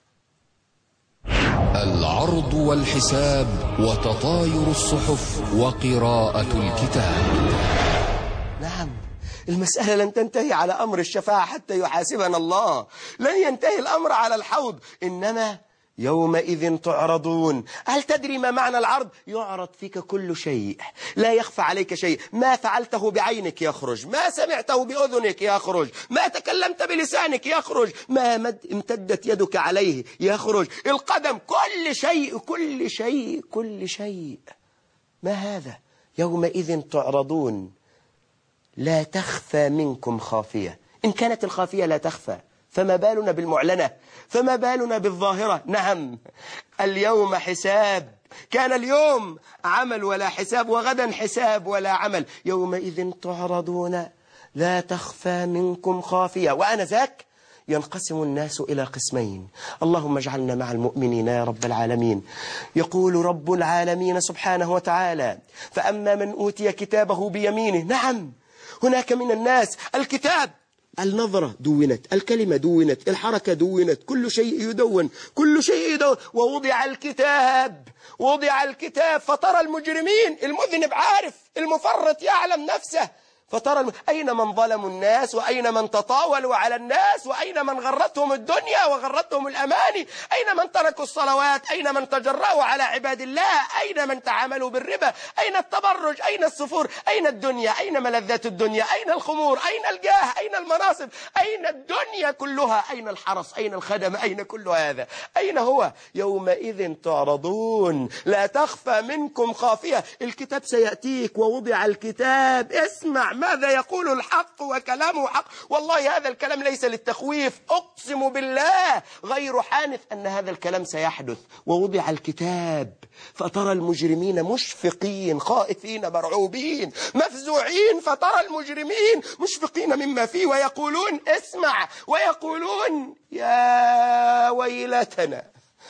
[SPEAKER 2] العرض والحساب وتطاير الصحف وقراءة الكتاب.
[SPEAKER 3] نعم، المسألة لن تنتهي على أمر الشفاعة حتى يحاسبنا الله، لن ينتهي الأمر على الحوض، إنما يومئذ تعرضون. هل تدري ما معنى العرض؟ يعرض فيك كل شيء، لا يخفى عليك شيء. ما فعلته بعينك يخرج، ما سمعته بأذنك يخرج، ما تكلمت بلسانك يخرج، ما امتدت يدك عليه يخرج، القدم، كل شيء كل شيء كل شيء. ما هذا؟ يومئذ تعرضون لا تخفى منكم خافية. إن كانت الخافية لا تخفى فما بالنا بالمعلنة، فما بالنا بالظاهرة. نعم، اليوم حساب، كان اليوم عمل ولا حساب، وغدا حساب ولا عمل. يومئذ تعرضون لا تخفى منكم خافية. وآنذاك ينقسم الناس إلى قسمين. اللهم اجعلنا مع المؤمنين يا رب العالمين. يقول رب العالمين سبحانه وتعالى: فأما من أوتي كتابه بيمينه. نعم، هناك من الناس الكتاب، النظرة دونت، الكلمة دونت، الحركة دونت، كل شيء يدون، كل شيء يدون. ووضع الكتاب، وضع الكتاب فترى المجرمين، المذنب عارف، المفرط يعلم نفسه، فترى أين من ظلموا الناس، وأين من تطاولوا على الناس، وأين من غرتهم الدنيا وغرتهم الأماني، أين من تركوا الصلوات، أين من تجرأوا على عباد الله، أين من تعاملوا بالربا، أين التبرج، أين السفور، أين الدنيا، أين ملذات الدنيا، أين الخمور، أين الجاه، أين المناصب، أين الدنيا كلها، أين الحرس، أين الخدم، أين كل هذا، أين هو؟ يومئذ تعرضون لا تخفى منكم خافية. الكتاب سيأتيك، ووضع الكتاب. اسمع ماذا يقول الحق، وكلامه حق. والله هذا الكلام ليس للتخويف، أقسم بالله غير حانث أن هذا الكلام سيحدث. ووضع الكتاب فترى المجرمين مشفقين خائفين مرعوبين مفزوعين. فترى المجرمين مشفقين مما فيه ويقولون، اسمع، ويقولون يا ويلتنا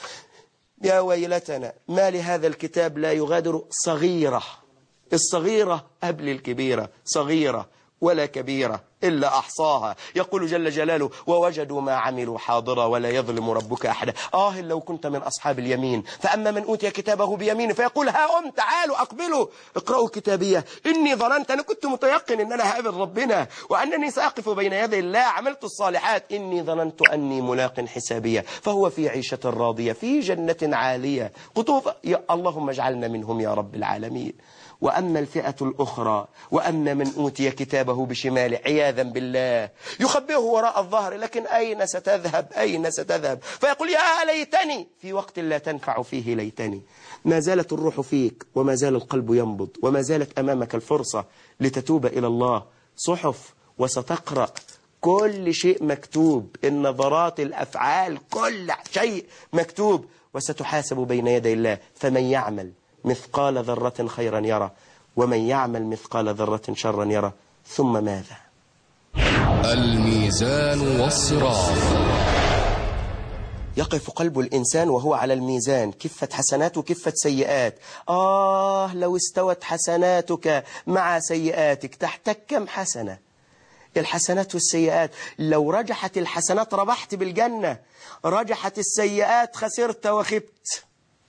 [SPEAKER 3] يا ويلتنا ما لهذا الكتاب لا يغادر صغيرة. الصغيرة قبل الكبيرة، صغيرة ولا كبيرة إلا أحصاها. يقول جل جلاله: ووجدوا ما عملوا حاضرا ولا يظلم ربك أحدا. لو كنت من أصحاب اليمين. فأما من أوتي كتابه بيمينه فيقول: ها تعالوا أقبلوا اقرأوا كتابية، إني ظننت، أنا كنت متيقن أن أنا هقابل ربنا وأنني سأقف بين يدي الله، عملت الصالحات، إني ظننت أني ملاق حسابية، فهو في عيشة راضية في جنة عالية قطوفها. اللهم اجعلنا منهم يا رب العالمين. وأما الفئة الأخرى، وأما من أوتي كتابه بشماله، عياذا بالله، يخبئه وراء الظهر، لكن أين ستذهب، أين ستذهب؟ فيقول: يا ليتني، في وقت لا تنفع فيه ليتني. ما زالت الروح فيك، وما زال القلب ينبض، وما زالت أمامك الفرصة لتتوب إلى الله. صحف وستقرأ، كل شيء مكتوب، النظرات، الأفعال، كل شيء مكتوب، وستحاسب بين يدي الله. فمن يعمل مثقال ذرة خيرا يرى، ومن يعمل مثقال ذرة شرا يرى. ثم ماذا؟
[SPEAKER 2] الميزان والصراط.
[SPEAKER 3] يقف قلب الإنسان وهو على الميزان، كفة حسنات وكفة سيئات. لو استوت حسناتك مع سيئاتك تحتك كم حسنة؟ الحسنات والسيئات، لو رجحت الحسنات ربحت بالجنة، رجحت السيئات خسرت وخبت.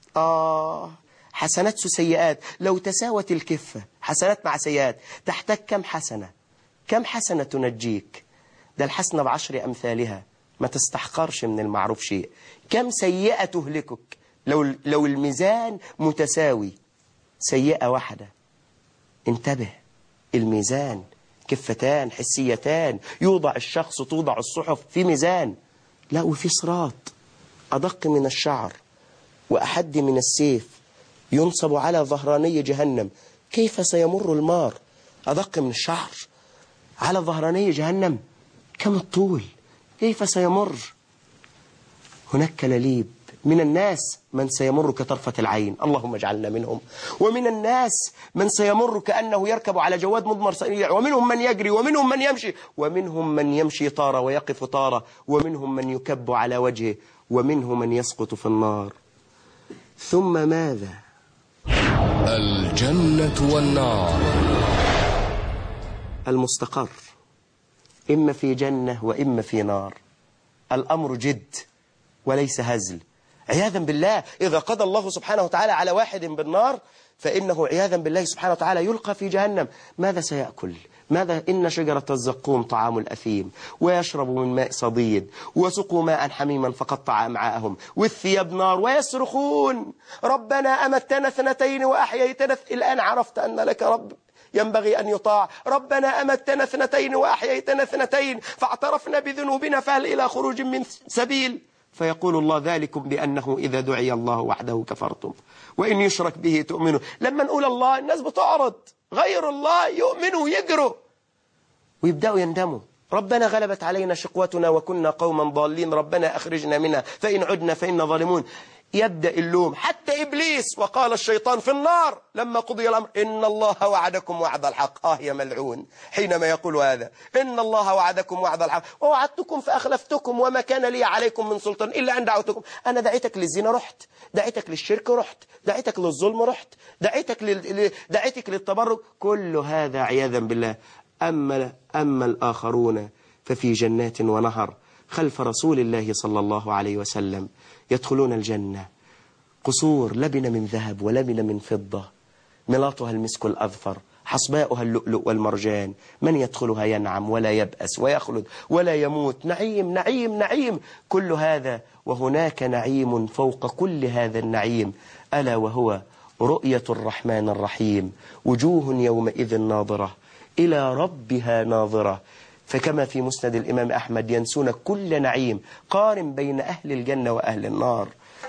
[SPEAKER 3] حسنات وسيئات، لو تساوت الكفة حسنات مع سيئات تحتاج كم حسنة؟ كم حسنة تنجيك؟ ده الحسنة ب10 أمثالها، ما تستحقرش من المعروف شيء. كم سيئة تهلكك لو الميزان متساوي؟ سيئة واحدة. انتبه، الميزان كفتان حسيتان، يوضع الشخص، توضع الصحف في ميزان، لا، وفي صراط أدق من الشعر وأحد من السيف، ينصب على ظهراني جهنم. كيف سيمر المار؟ أدق من الشعر على ظهراني جهنم، كم الطول؟ كيف سيمر؟ هناك كلاليب. من الناس من سيمر كطرفة العين، اللهم اجعلنا منهم. ومن الناس من سيمر كأنه يركب على جواد مضمر سريع، ومنهم من يجري، ومنهم من يمشي، ومنهم من يمشي طارة ويقف طارة، ومنهم من يكب على وجهه، ومنهم من يسقط في النار. ثم ماذا؟
[SPEAKER 2] الجنة والنار.
[SPEAKER 3] المستقر إما في جنة وإما في نار. الأمر جد وليس هزل. عياذا بالله. إذا قضى الله سبحانه وتعالى على واحد بالنار فإنه عياذا بالله سبحانه وتعالى يلقى في جهنم. ماذا سيأكل؟ ماذا؟ إن شجرة الزقوم طعام الأثيم ويشرب من ماء صديد وسقوا ماء حميما فقطع أمعاءهم والثياب نار ويصرخون ربنا أمتنا 2 وأحييتنا. الآن عرفت أن لك رب ينبغي أن يطاع. ربنا أمتنا 2 وأحييتنا 2 فاعترفنا بذنوبنا فهل إلى خروج من سبيل؟ فيقول الله ذلكم بأنه إذا دعي الله وحده كفرتم وإن يشرك به تؤمنوا. لما نقول الله الناس بتعرض، غير الله يؤمنوا يجروا ويبدأوا يندموا. ربنا غلبت علينا شقوتنا وكنا قوما ضالين ربنا أخرجنا منها فإن عدنا فإنا ظالمون. يبدأ اللوم حتى إبليس. وقال الشيطان في النار لما قضي الأمر إن الله وعدكم وعد الحق. يا ملعون حينما يقول هذا، إن الله وعدكم وعد الحق ووعدتكم فأخلفتكم وما كان لي عليكم من سلطان إلا أن دعوتكم. أنا دعيتك للزنا رحت، دعيتك للشرك رحت، دعيتك للظلم رحت، دعيتك للتبرج. كل هذا عياذا بالله. أما الآخرون ففي جنات ونهر خلف رسول الله صلى الله عليه وسلم يدخلون الجنة قصور لبن من ذهب ولبن من فضة ملاطها المسك الأظفر حصباؤها اللؤلؤ والمرجان. من يدخلها ينعم ولا يبأس ويخلد ولا يموت. نعيم نعيم نعيم. كل هذا وهناك نعيم فوق كل هذا النعيم ألا وهو رؤية الرحمن الرحيم. وجوه يومئذ ناظرة إلى ربها ناظرة. فكما في مسند الإمام أحمد ينسون كل نعيم. قارن بين أهل الجنة وأهل النار.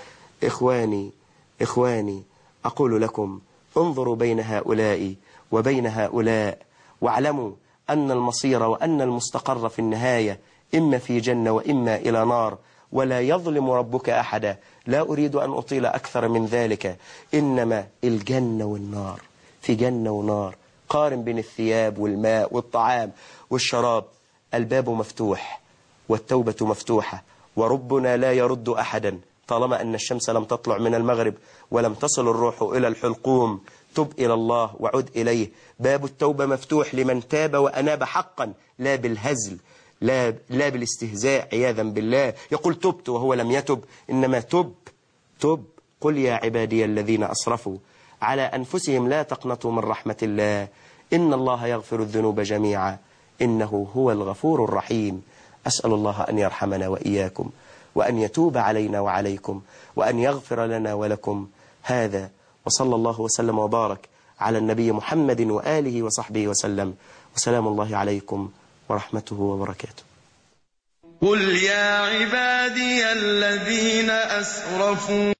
[SPEAKER 3] إخواني أقول لكم انظروا بين هؤلاء وبين هؤلاء واعلموا أن المصير وأن المستقر في النهاية إما في جنة وإما إلى نار ولا يظلم ربك أحدا. لا أريد أن أطيل أكثر من ذلك. إنما الجنة والنار، في جنة ونار. قارن بين الثياب والماء والطعام والشراب. الباب مفتوح والتوبة مفتوحة وربنا لا يرد أحدا طالما أن الشمس لم تطلع من المغرب ولم تصل الروح إلى الحلقوم. تب إلى الله وعد إليه. باب التوبة مفتوح لمن تاب وأناب حقا، لا بالهزل لا بالاستهزاء عياذا بالله. يقول تبت وهو لم يتب. إنما تب. قل يا عبادي الذين أسرفوا على أنفسهم لا تقنطوا من رحمة الله إن الله يغفر الذنوب جميعا إنه هو الغفور الرحيم. أسأل الله أن يرحمنا وإياكم وأن يتوب علينا وعليكم وأن يغفر لنا ولكم. هذا وصلى الله وسلم وبارك على النبي محمد وآله وصحبه وسلم. وسلام الله عليكم ورحمته وبركاته.
[SPEAKER 4] قل يا عبادي الذين أسرفوا